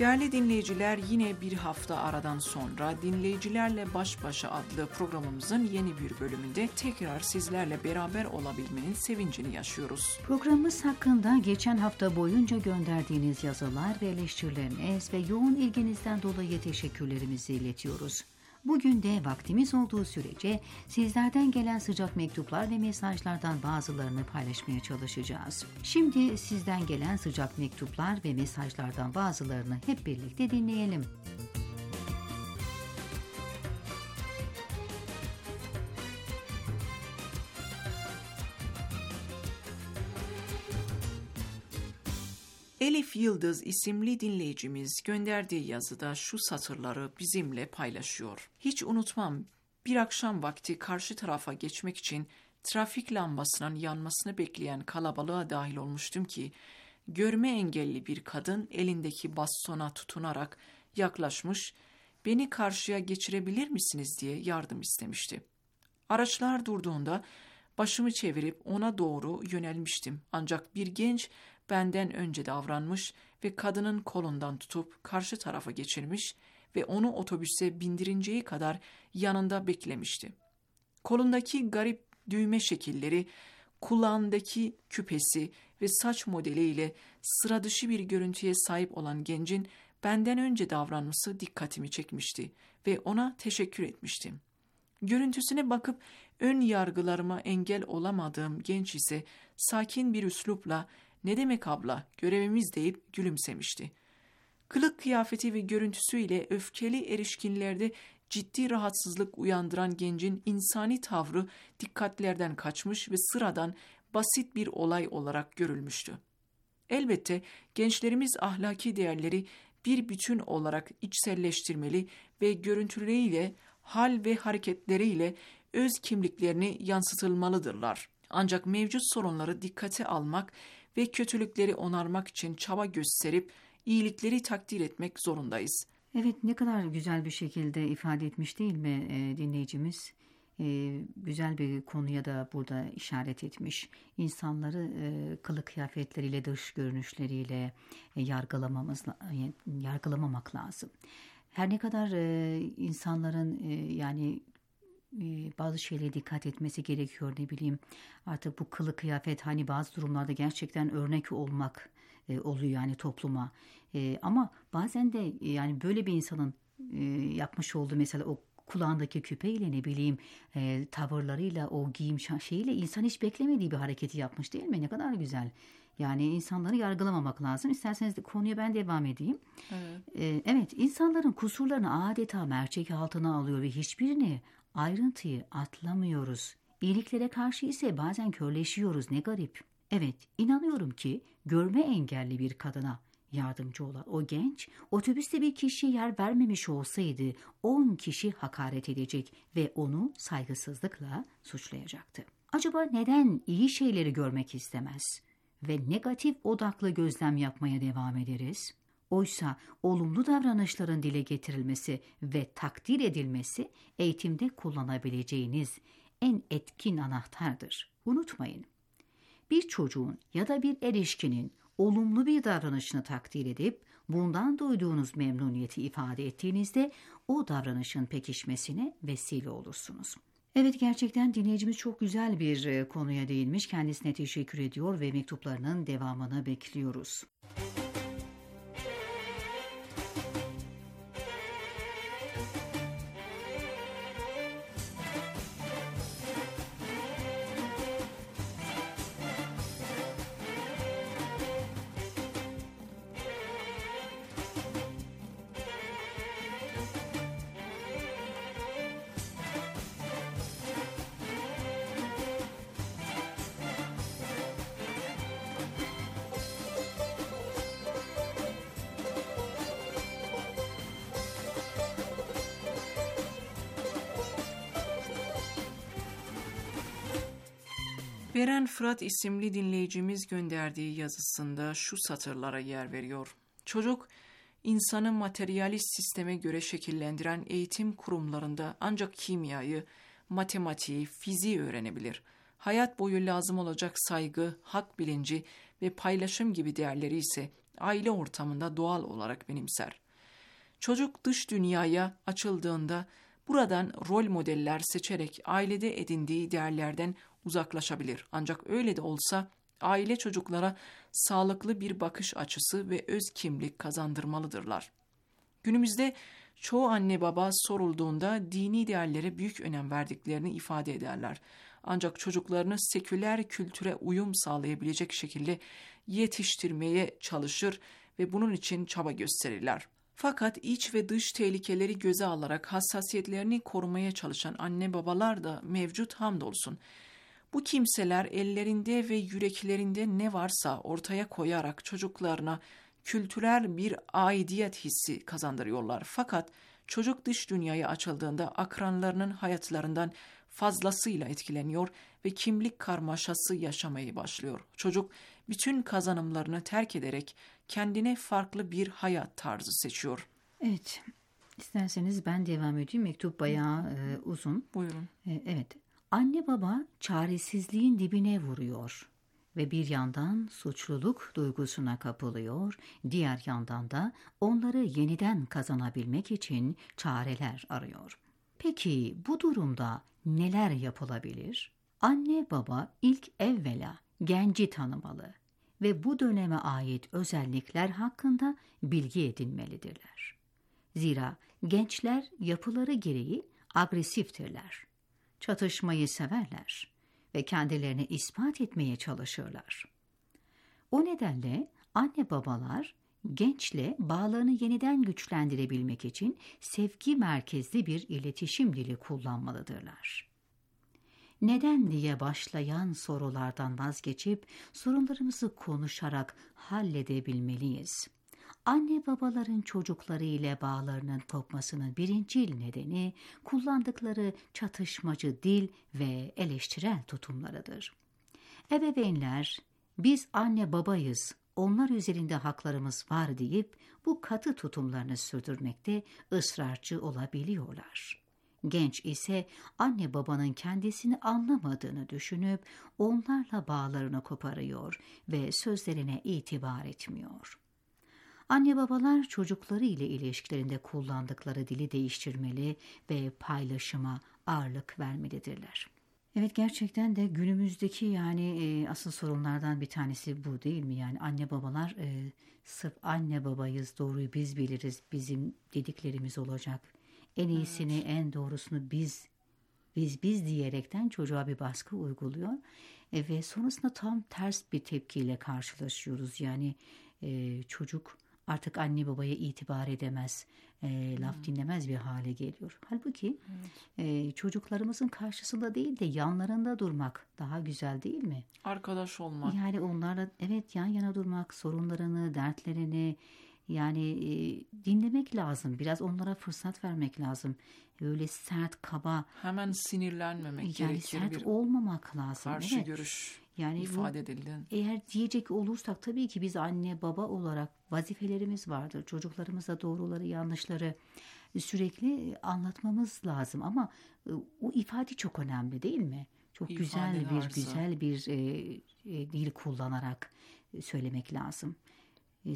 Değerli dinleyiciler, yine bir hafta aradan sonra Dinleyicilerle Baş Başa adlı programımızın yeni bir bölümünde tekrar sizlerle beraber olabilmenin sevincini yaşıyoruz. Programımız hakkında geçen hafta boyunca gönderdiğiniz yazılar ve eleştirileriniz ve yoğun ilginizden dolayı teşekkürlerimizi iletiyoruz. Bugün de vaktimiz olduğu sürece sizlerden gelen sıcak mektuplar ve mesajlardan bazılarını paylaşmaya çalışacağız. Şimdi sizden gelen sıcak mektuplar ve mesajlardan bazılarını hep birlikte dinleyelim. Elif Yıldız isimli dinleyicimiz gönderdiği yazıda şu satırları bizimle paylaşıyor. Hiç unutmam, bir akşam vakti karşı tarafa geçmek için trafik lambasının yanmasını bekleyen kalabalığa dahil olmuştum ki, görme engelli bir kadın elindeki bastona tutunarak yaklaşmış, beni karşıya geçirebilir misiniz diye yardım istemişti. Araçlar durduğunda başımı çevirip ona doğru yönelmiştim. Ancak bir genç benden önce davranmış ve kadının kolundan tutup karşı tarafa geçirmiş ve onu otobüse bindirinceye kadar yanında beklemişti. Kolundaki garip düğme şekilleri, kulağındaki küpesi ve saç modeliyle sıra dışı bir görüntüye sahip olan gencin benden önce davranması dikkatimi çekmişti ve ona teşekkür etmiştim. Görüntüsüne bakıp ön yargılarıma engel olamadığım genç ise sakin bir üslupla "Ne demek abla, görevimiz" deyip gülümsemişti. Kılık kıyafeti ve görüntüsüyle öfkeli erişkinlerde ciddi rahatsızlık uyandıran gencin insani tavrı dikkatlerden kaçmış ve sıradan basit bir olay olarak görülmüştü. Elbette gençlerimiz ahlaki değerleri bir bütün olarak içselleştirmeli ve görüntüleriyle, hal ve hareketleriyle öz kimliklerini yansıtılmalıdırlar. Ancak mevcut sorunları dikkate almak ve kötülükleri onarmak için çaba gösterip iyilikleri takdir etmek zorundayız. Evet, ne kadar güzel bir şekilde ifade etmiş değil mi e, dinleyicimiz? E, güzel bir konuya da burada işaret etmiş. İnsanları e, kılık kıyafetleriyle, dış görünüşleriyle e, yargılamamız, e, yargılamamak lazım. Her ne kadar e, insanların e, yani e, bazı şeylere dikkat etmesi gerekiyor, ne bileyim artık bu kılık kıyafet hani bazı durumlarda gerçekten örnek olmak e, oluyor yani topluma. E, ama bazen de e, yani böyle bir insanın e, yapmış olduğu mesela o kulağındaki küpeyle ne bileyim e, tavırlarıyla o giyim şeyiyle insan hiç beklemediği bir hareketi yapmış değil mi? Ne kadar güzel. Yani insanları yargılamamak lazım. İsterseniz de konuya ben devam edeyim. Evet, e, evet insanların kusurlarını adeta mercek altına alıyor ve hiçbirini ayrıntıyı atlamıyoruz. İyiliklere karşı ise bazen körleşiyoruz, ne garip. Evet, inanıyorum ki görme engelli bir kadına yardımcı olan o genç, otobüste bir kişiye yer vermemiş olsaydı on kişi hakaret edecek ve onu saygısızlıkla suçlayacaktı. Acaba neden iyi şeyleri görmek istemez ve negatif odaklı gözlem yapmaya devam ederiz? Oysa olumlu davranışların dile getirilmesi ve takdir edilmesi eğitimde kullanabileceğiniz en etkin anahtardır. Unutmayın, bir çocuğun ya da bir erişkinin olumlu bir davranışını takdir edip bundan duyduğunuz memnuniyeti ifade ettiğinizde o davranışın pekişmesine vesile olursunuz. Evet, gerçekten dinleyicimiz çok güzel bir konuya değinmiş. Kendisine teşekkür ediyor ve mektuplarının devamını bekliyoruz. Beren Fırat isimli dinleyicimiz gönderdiği yazısında şu satırlara yer veriyor. Çocuk, insanı materyalist sisteme göre şekillendiren eğitim kurumlarında ancak kimyayı, matematiği, fiziği öğrenebilir. Hayat boyu lazım olacak saygı, hak bilinci ve paylaşım gibi değerleri ise aile ortamında doğal olarak benimser. Çocuk dış dünyaya açıldığında buradan rol modeller seçerek ailede edindiği değerlerden uzaklaşabilir. Ancak öyle de olsa aile çocuklara sağlıklı bir bakış açısı ve öz kimlik kazandırmalıdırlar. Günümüzde çoğu anne baba sorulduğunda dini değerlere büyük önem verdiklerini ifade ederler. Ancak çocuklarını seküler kültüre uyum sağlayabilecek şekilde yetiştirmeye çalışır ve bunun için çaba gösterirler. Fakat iç ve dış tehlikeleri göze alarak hassasiyetlerini korumaya çalışan anne babalar da mevcut hamdolsun. Bu kimseler ellerinde ve yüreklerinde ne varsa ortaya koyarak çocuklarına kültürel bir aidiyet hissi kazandırıyorlar. Fakat çocuk dış dünyaya açıldığında akranlarının hayatlarından fazlasıyla etkileniyor ve kimlik karmaşası yaşamaya başlıyor. Çocuk bütün kazanımlarını terk ederek kendine farklı bir hayat tarzı seçiyor. Evet, isterseniz ben devam edeyim. Mektup bayağı e, uzun. Buyurun. E, evet, anne baba çaresizliğin dibine vuruyor ve bir yandan suçluluk duygusuna kapılıyor, diğer yandan da onları yeniden kazanabilmek için çareler arıyor. Peki bu durumda neler yapılabilir? Anne baba ilk evvela genci tanımalı ve bu döneme ait özellikler hakkında bilgi edinmelidirler. Zira gençler yapıları gereği agresiftirler, çatışmayı severler ve kendilerini ispat etmeye çalışırlar. O nedenle anne babalar gençle bağlarını yeniden güçlendirebilmek için sevgi merkezli bir iletişim dili kullanmalıdırlar. Neden diye başlayan sorulardan vazgeçip sorunlarımızı konuşarak halledebilmeliyiz. Anne babaların çocukları ile bağlarının kopmasının birincil nedeni kullandıkları çatışmacı dil ve eleştirel tutumlarıdır. Ebeveynler, biz anne babayız, onlar üzerinde haklarımız var deyip bu katı tutumlarını sürdürmekte ısrarcı olabiliyorlar. Genç ise anne babanın kendisini anlamadığını düşünüp onlarla bağlarını koparıyor ve sözlerine itibar etmiyor. Anne babalar çocukları ile ilişkilerinde kullandıkları dili değiştirmeli ve paylaşıma ağırlık vermelidirler. Evet, gerçekten de günümüzdeki yani e, asıl sorunlardan bir tanesi bu değil mi? Yani anne babalar e, sırf anne babayız, doğruyu biz biliriz, bizim dediklerimiz olacak. En iyisini, evet, en doğrusunu biz biz biz diyerekten çocuğa bir baskı uyguluyor. E, ve sonrasında tam ters bir tepkiyle karşılaşıyoruz. Yani e, çocuk artık anne babaya itibar edemez, e, laf hmm. dinlemez bir hale geliyor. Halbuki evet. e, çocuklarımızın karşısında değil de yanlarında durmak daha güzel değil mi? Arkadaş olmak. Yani onlarla evet yan yana durmak, sorunlarını, dertlerini yani e, dinlemek lazım. Biraz onlara fırsat vermek lazım. Öyle sert, kaba. Hemen sinirlenmemek yani gerekir. Yani sert bir olmamak lazım. Karşı evet. görüş yani ifade bu, edildi. Eğer diyecek olursak tabii ki biz anne baba olarak vazifelerimiz vardır. Çocuklarımıza doğruları yanlışları sürekli anlatmamız lazım. Ama o ifade çok önemli değil mi? Çok ifade güzel bir varsa. güzel bir e, e, dil kullanarak söylemek lazım. E,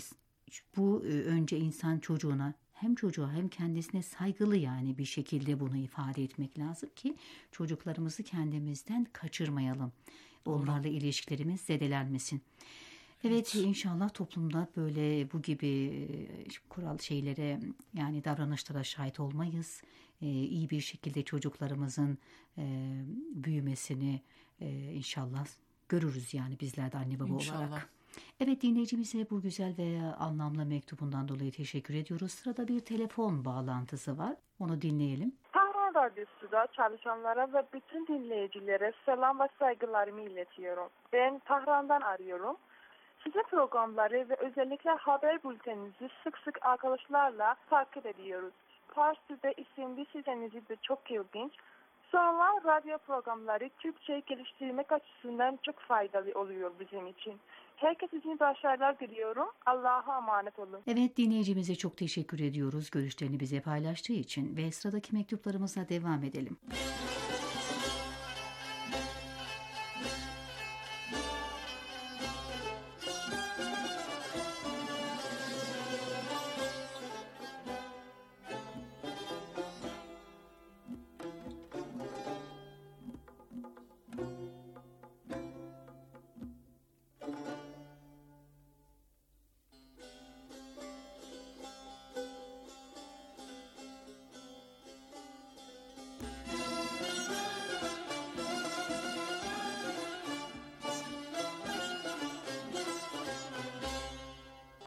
bu e, önce insan çocuğuna hem çocuğa hem kendisine saygılı yani bir şekilde bunu ifade etmek lazım ki çocuklarımızı kendimizden kaçırmayalım. Onlarla ilişkilerimiz zedelenmesin. Evet, inşallah toplumda böyle bu gibi kural şeylere yani davranışlara şahit olmayız. Ee, iyi bir şekilde çocuklarımızın e, büyümesini e, inşallah görürüz yani bizler de anne baba İnşallah. olarak. Evet, dinleyicimize bu güzel ve anlamlı mektubundan dolayı teşekkür ediyoruz. Sırada bir telefon bağlantısı var. Onu dinleyelim. Tahran Radyosu'da çalışanlara ve bütün dinleyicilere selam ve saygılarımı iletiyorum. Ben Tahran'dan arıyorum. Size programları ve özellikle haber bülteninizi sık sık arkadaşlarla takip ediyoruz. Parsi'de isimli sitenizi de çok ilginç. Sonra radyo programları Türkçe'yi geliştirmek açısından çok faydalı oluyor bizim için. Herkes için başarılar diliyorum. Allah'a emanet olun. Evet, dinleyicimize çok teşekkür ediyoruz görüşlerini bize paylaştığı için ve sıradaki mektuplarımıza devam edelim.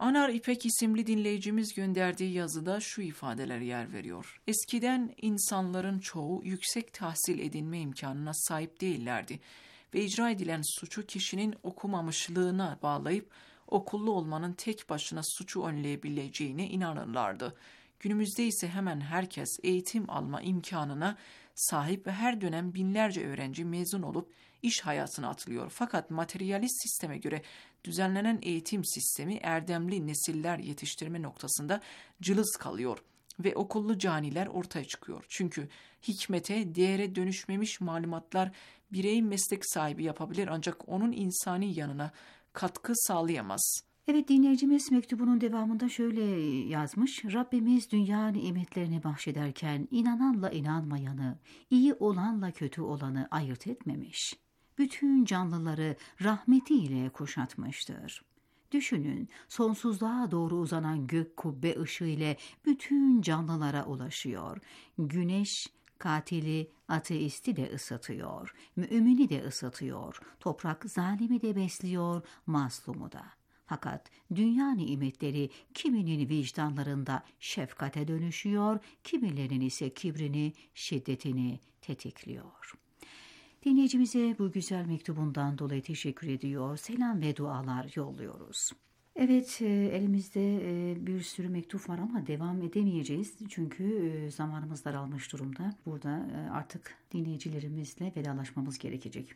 Anar İpek isimli dinleyicimiz gönderdiği yazıda şu ifadeler yer veriyor. Eskiden insanların çoğu yüksek tahsil edinme imkanına sahip değillerdi ve icra edilen suçu kişinin okumamışlığına bağlayıp okullu olmanın tek başına suçu önleyebileceğine inanırlardı. Günümüzde ise hemen herkes eğitim alma imkanına sahip ve her dönem binlerce öğrenci mezun olup iş hayatına atılıyor. Fakat materyalist sisteme göre düzenlenen eğitim sistemi erdemli nesiller yetiştirme noktasında cılız kalıyor ve okullu caniler ortaya çıkıyor. Çünkü hikmete, değere dönüşmemiş malumatlar bireyi meslek sahibi yapabilir ancak onun insani yanına katkı sağlayamaz. Evet, dinleyicimiz mektubunun devamında şöyle yazmış. Rabbimiz dünya nimetlerini bahşederken inananla inanmayanı, iyi olanla kötü olanı ayırt etmemiş. Bütün canlıları rahmetiyle kuşatmıştır. Düşünün, sonsuzluğa doğru uzanan gök kubbe ışığı ile bütün canlılara ulaşıyor. Güneş katili, ateisti de ısıtıyor, mümini de ısıtıyor, toprak zalimi de besliyor, mazlumu da. Fakat dünya nimetleri kiminin vicdanlarında şefkate dönüşüyor, kimilerinin ise kibrini, şiddetini tetikliyor. Dinleyicimize bu güzel mektubundan dolayı teşekkür ediyor, selam ve dualar yolluyoruz. Evet, elimizde bir sürü mektup var ama devam edemeyeceğiz çünkü zamanımız daralmış durumda. Burada artık dinleyicilerimizle vedalaşmamız gerekecek.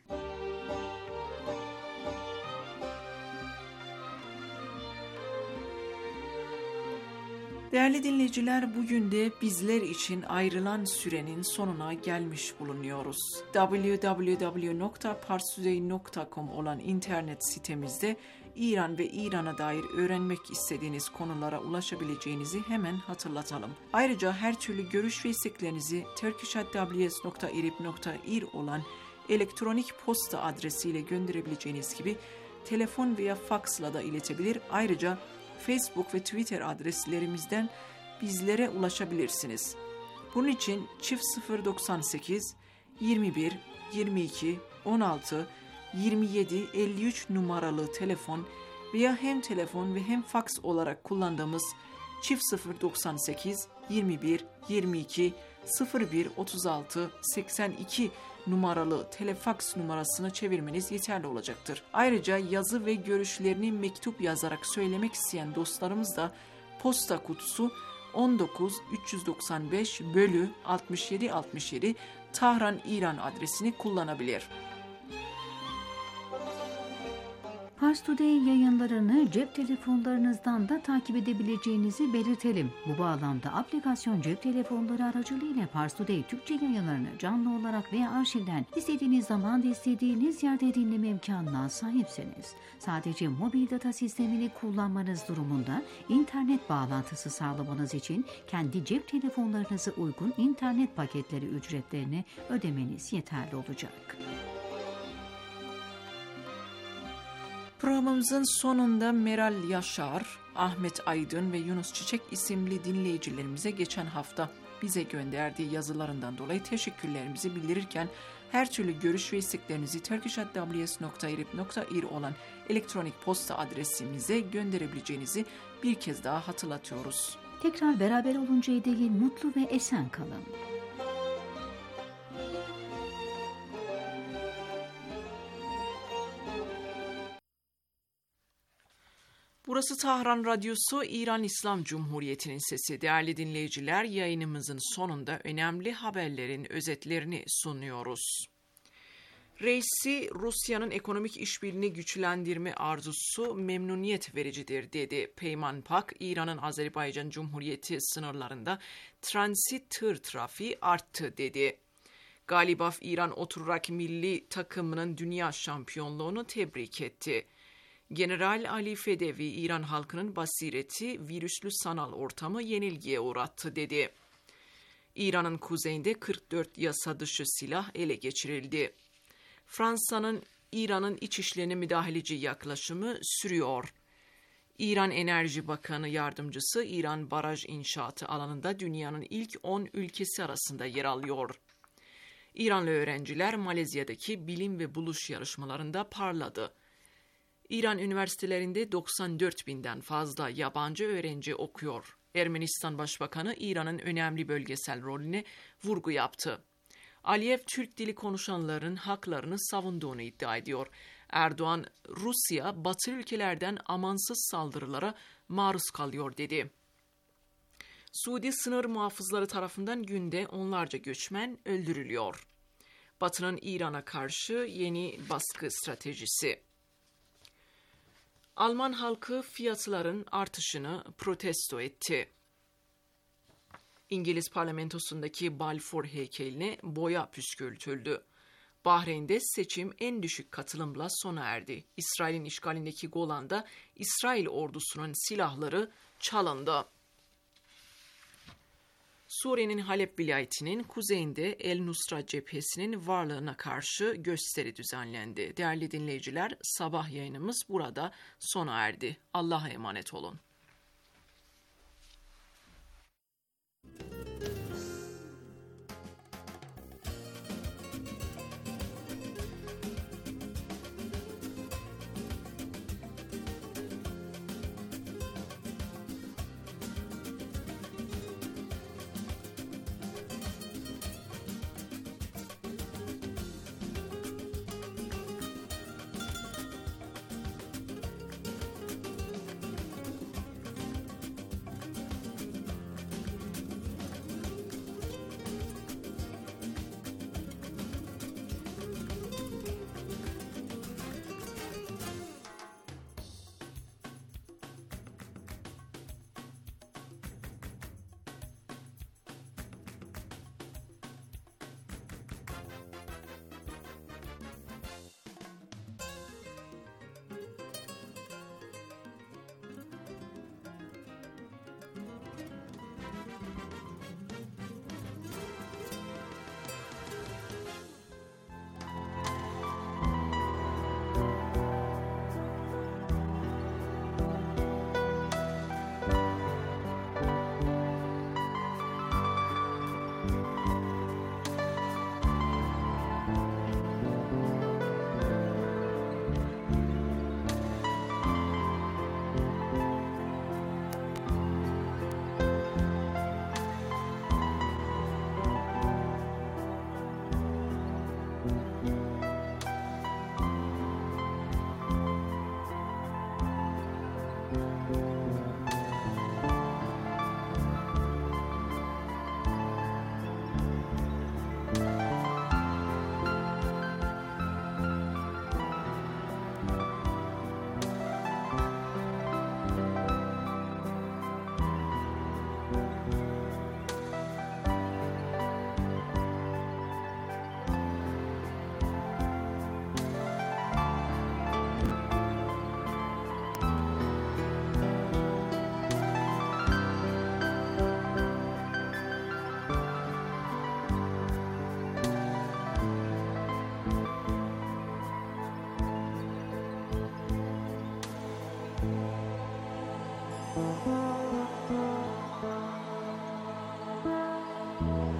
Değerli dinleyiciler, bugün de bizler için ayrılan sürenin sonuna gelmiş bulunuyoruz. double-u double-u double-u nokta parstoday nokta com olan internet sitemizde İran ve İran'a dair öğrenmek istediğiniz konulara ulaşabileceğinizi hemen hatırlatalım. Ayrıca her türlü görüş ve isteklerinizi turkish at w s nokta irib nokta ir olan elektronik posta adresiyle gönderebileceğiniz gibi telefon veya faksla da iletebilir. Ayrıca Facebook ve Twitter adreslerimizden bizlere ulaşabilirsiniz. Bunun için çift sıfır doksan sekiz yirmi bir yirmi iki on altı yirmi yedi elli üç numaralı telefon veya hem telefon ve hem faks olarak kullandığımız çift sıfır doksan sekiz yirmi bir yirmi iki sıfır bir otuz altı seksen iki numaralı telefaks numarasını çevirmeniz yeterli olacaktır. Ayrıca yazı ve görüşlerini mektup yazarak söylemek isteyen dostlarımız da posta kutusu on dokuz üç doksan beş bölü altmış yedi altmış yedi Tahran, İran adresini kullanabilir. Pars Today yayınlarını cep telefonlarınızdan da takip edebileceğinizi belirtelim. Bu bağlamda aplikasyon cep telefonları aracılığıyla Pars Today Türkçe yayınlarını canlı olarak veya arşivden istediğiniz zaman da istediğiniz yerde dinleme imkanına sahipsiniz. Sadece mobil data sistemini kullanmanız durumunda internet bağlantısı sağlamanız için kendi cep telefonlarınıza uygun internet paketleri ücretlerini ödemeniz yeterli olacak. Programımızın sonunda Meral Yaşar, Ahmet Aydın ve Yunus Çiçek isimli dinleyicilerimize geçen hafta bize gönderdiği yazılarından dolayı teşekkürlerimizi bildirirken her türlü görüş ve isteklerinizi turkish at w s nokta irib nokta ir olan elektronik posta adresimize gönderebileceğinizi bir kez daha hatırlatıyoruz. Tekrar beraber oluncaya değin mutlu ve esen kalın. Burası Tahran Radyosu, İran İslam Cumhuriyeti'nin sesi. Değerli dinleyiciler, yayınımızın sonunda önemli haberlerin özetlerini sunuyoruz. Reisi, Rusya'nın ekonomik işbirliğini güçlendirme arzusu memnuniyet vericidir dedi. Peyman Pak, İran'ın Azerbaycan Cumhuriyeti sınırlarında transit tır trafiği arttı dedi. Galibaf, İran oturarak milli takımının dünya şampiyonluğunu tebrik etti. General Ali Fedevi, İran halkının basireti virüslü sanal ortamı yenilgiye uğrattı dedi. İran'ın kuzeyinde kırk dört yasa dışı silah ele geçirildi. Fransa'nın İran'ın iç işlerine müdahaleci yaklaşımı sürüyor. İran Enerji Bakanı Yardımcısı, İran baraj inşaatı alanında dünyanın ilk on ülkesi arasında yer alıyor. İranlı öğrenciler Malezya'daki bilim ve buluş yarışmalarında parladı. İran üniversitelerinde doksan dört binden fazla yabancı öğrenci okuyor. Ermenistan Başbakanı İran'ın önemli bölgesel rolüne vurgu yaptı. Aliyev, Türk dili konuşanların haklarını savunduğunu iddia ediyor. Erdoğan, Rusya, Batı ülkelerden amansız saldırılara maruz kalıyor dedi. Suudi sınır muhafızları tarafından günde onlarca göçmen öldürülüyor. Batı'nın İran'a karşı yeni baskı stratejisi. Alman halkı fiyatların artışını protesto etti. İngiliz parlamentosundaki Balfour heykeline boya püskürtüldü. Bahreyn'de seçim en düşük katılımla sona erdi. İsrail'in işgalindeki Golan'da İsrail ordusunun silahları çalındı. Suriye'nin Halep vilayetinin kuzeyinde El Nusra cephesinin varlığına karşı gösteri düzenlendi. Değerli dinleyiciler, sabah yayınımız burada sona erdi. Allah'a emanet olun. Thank you.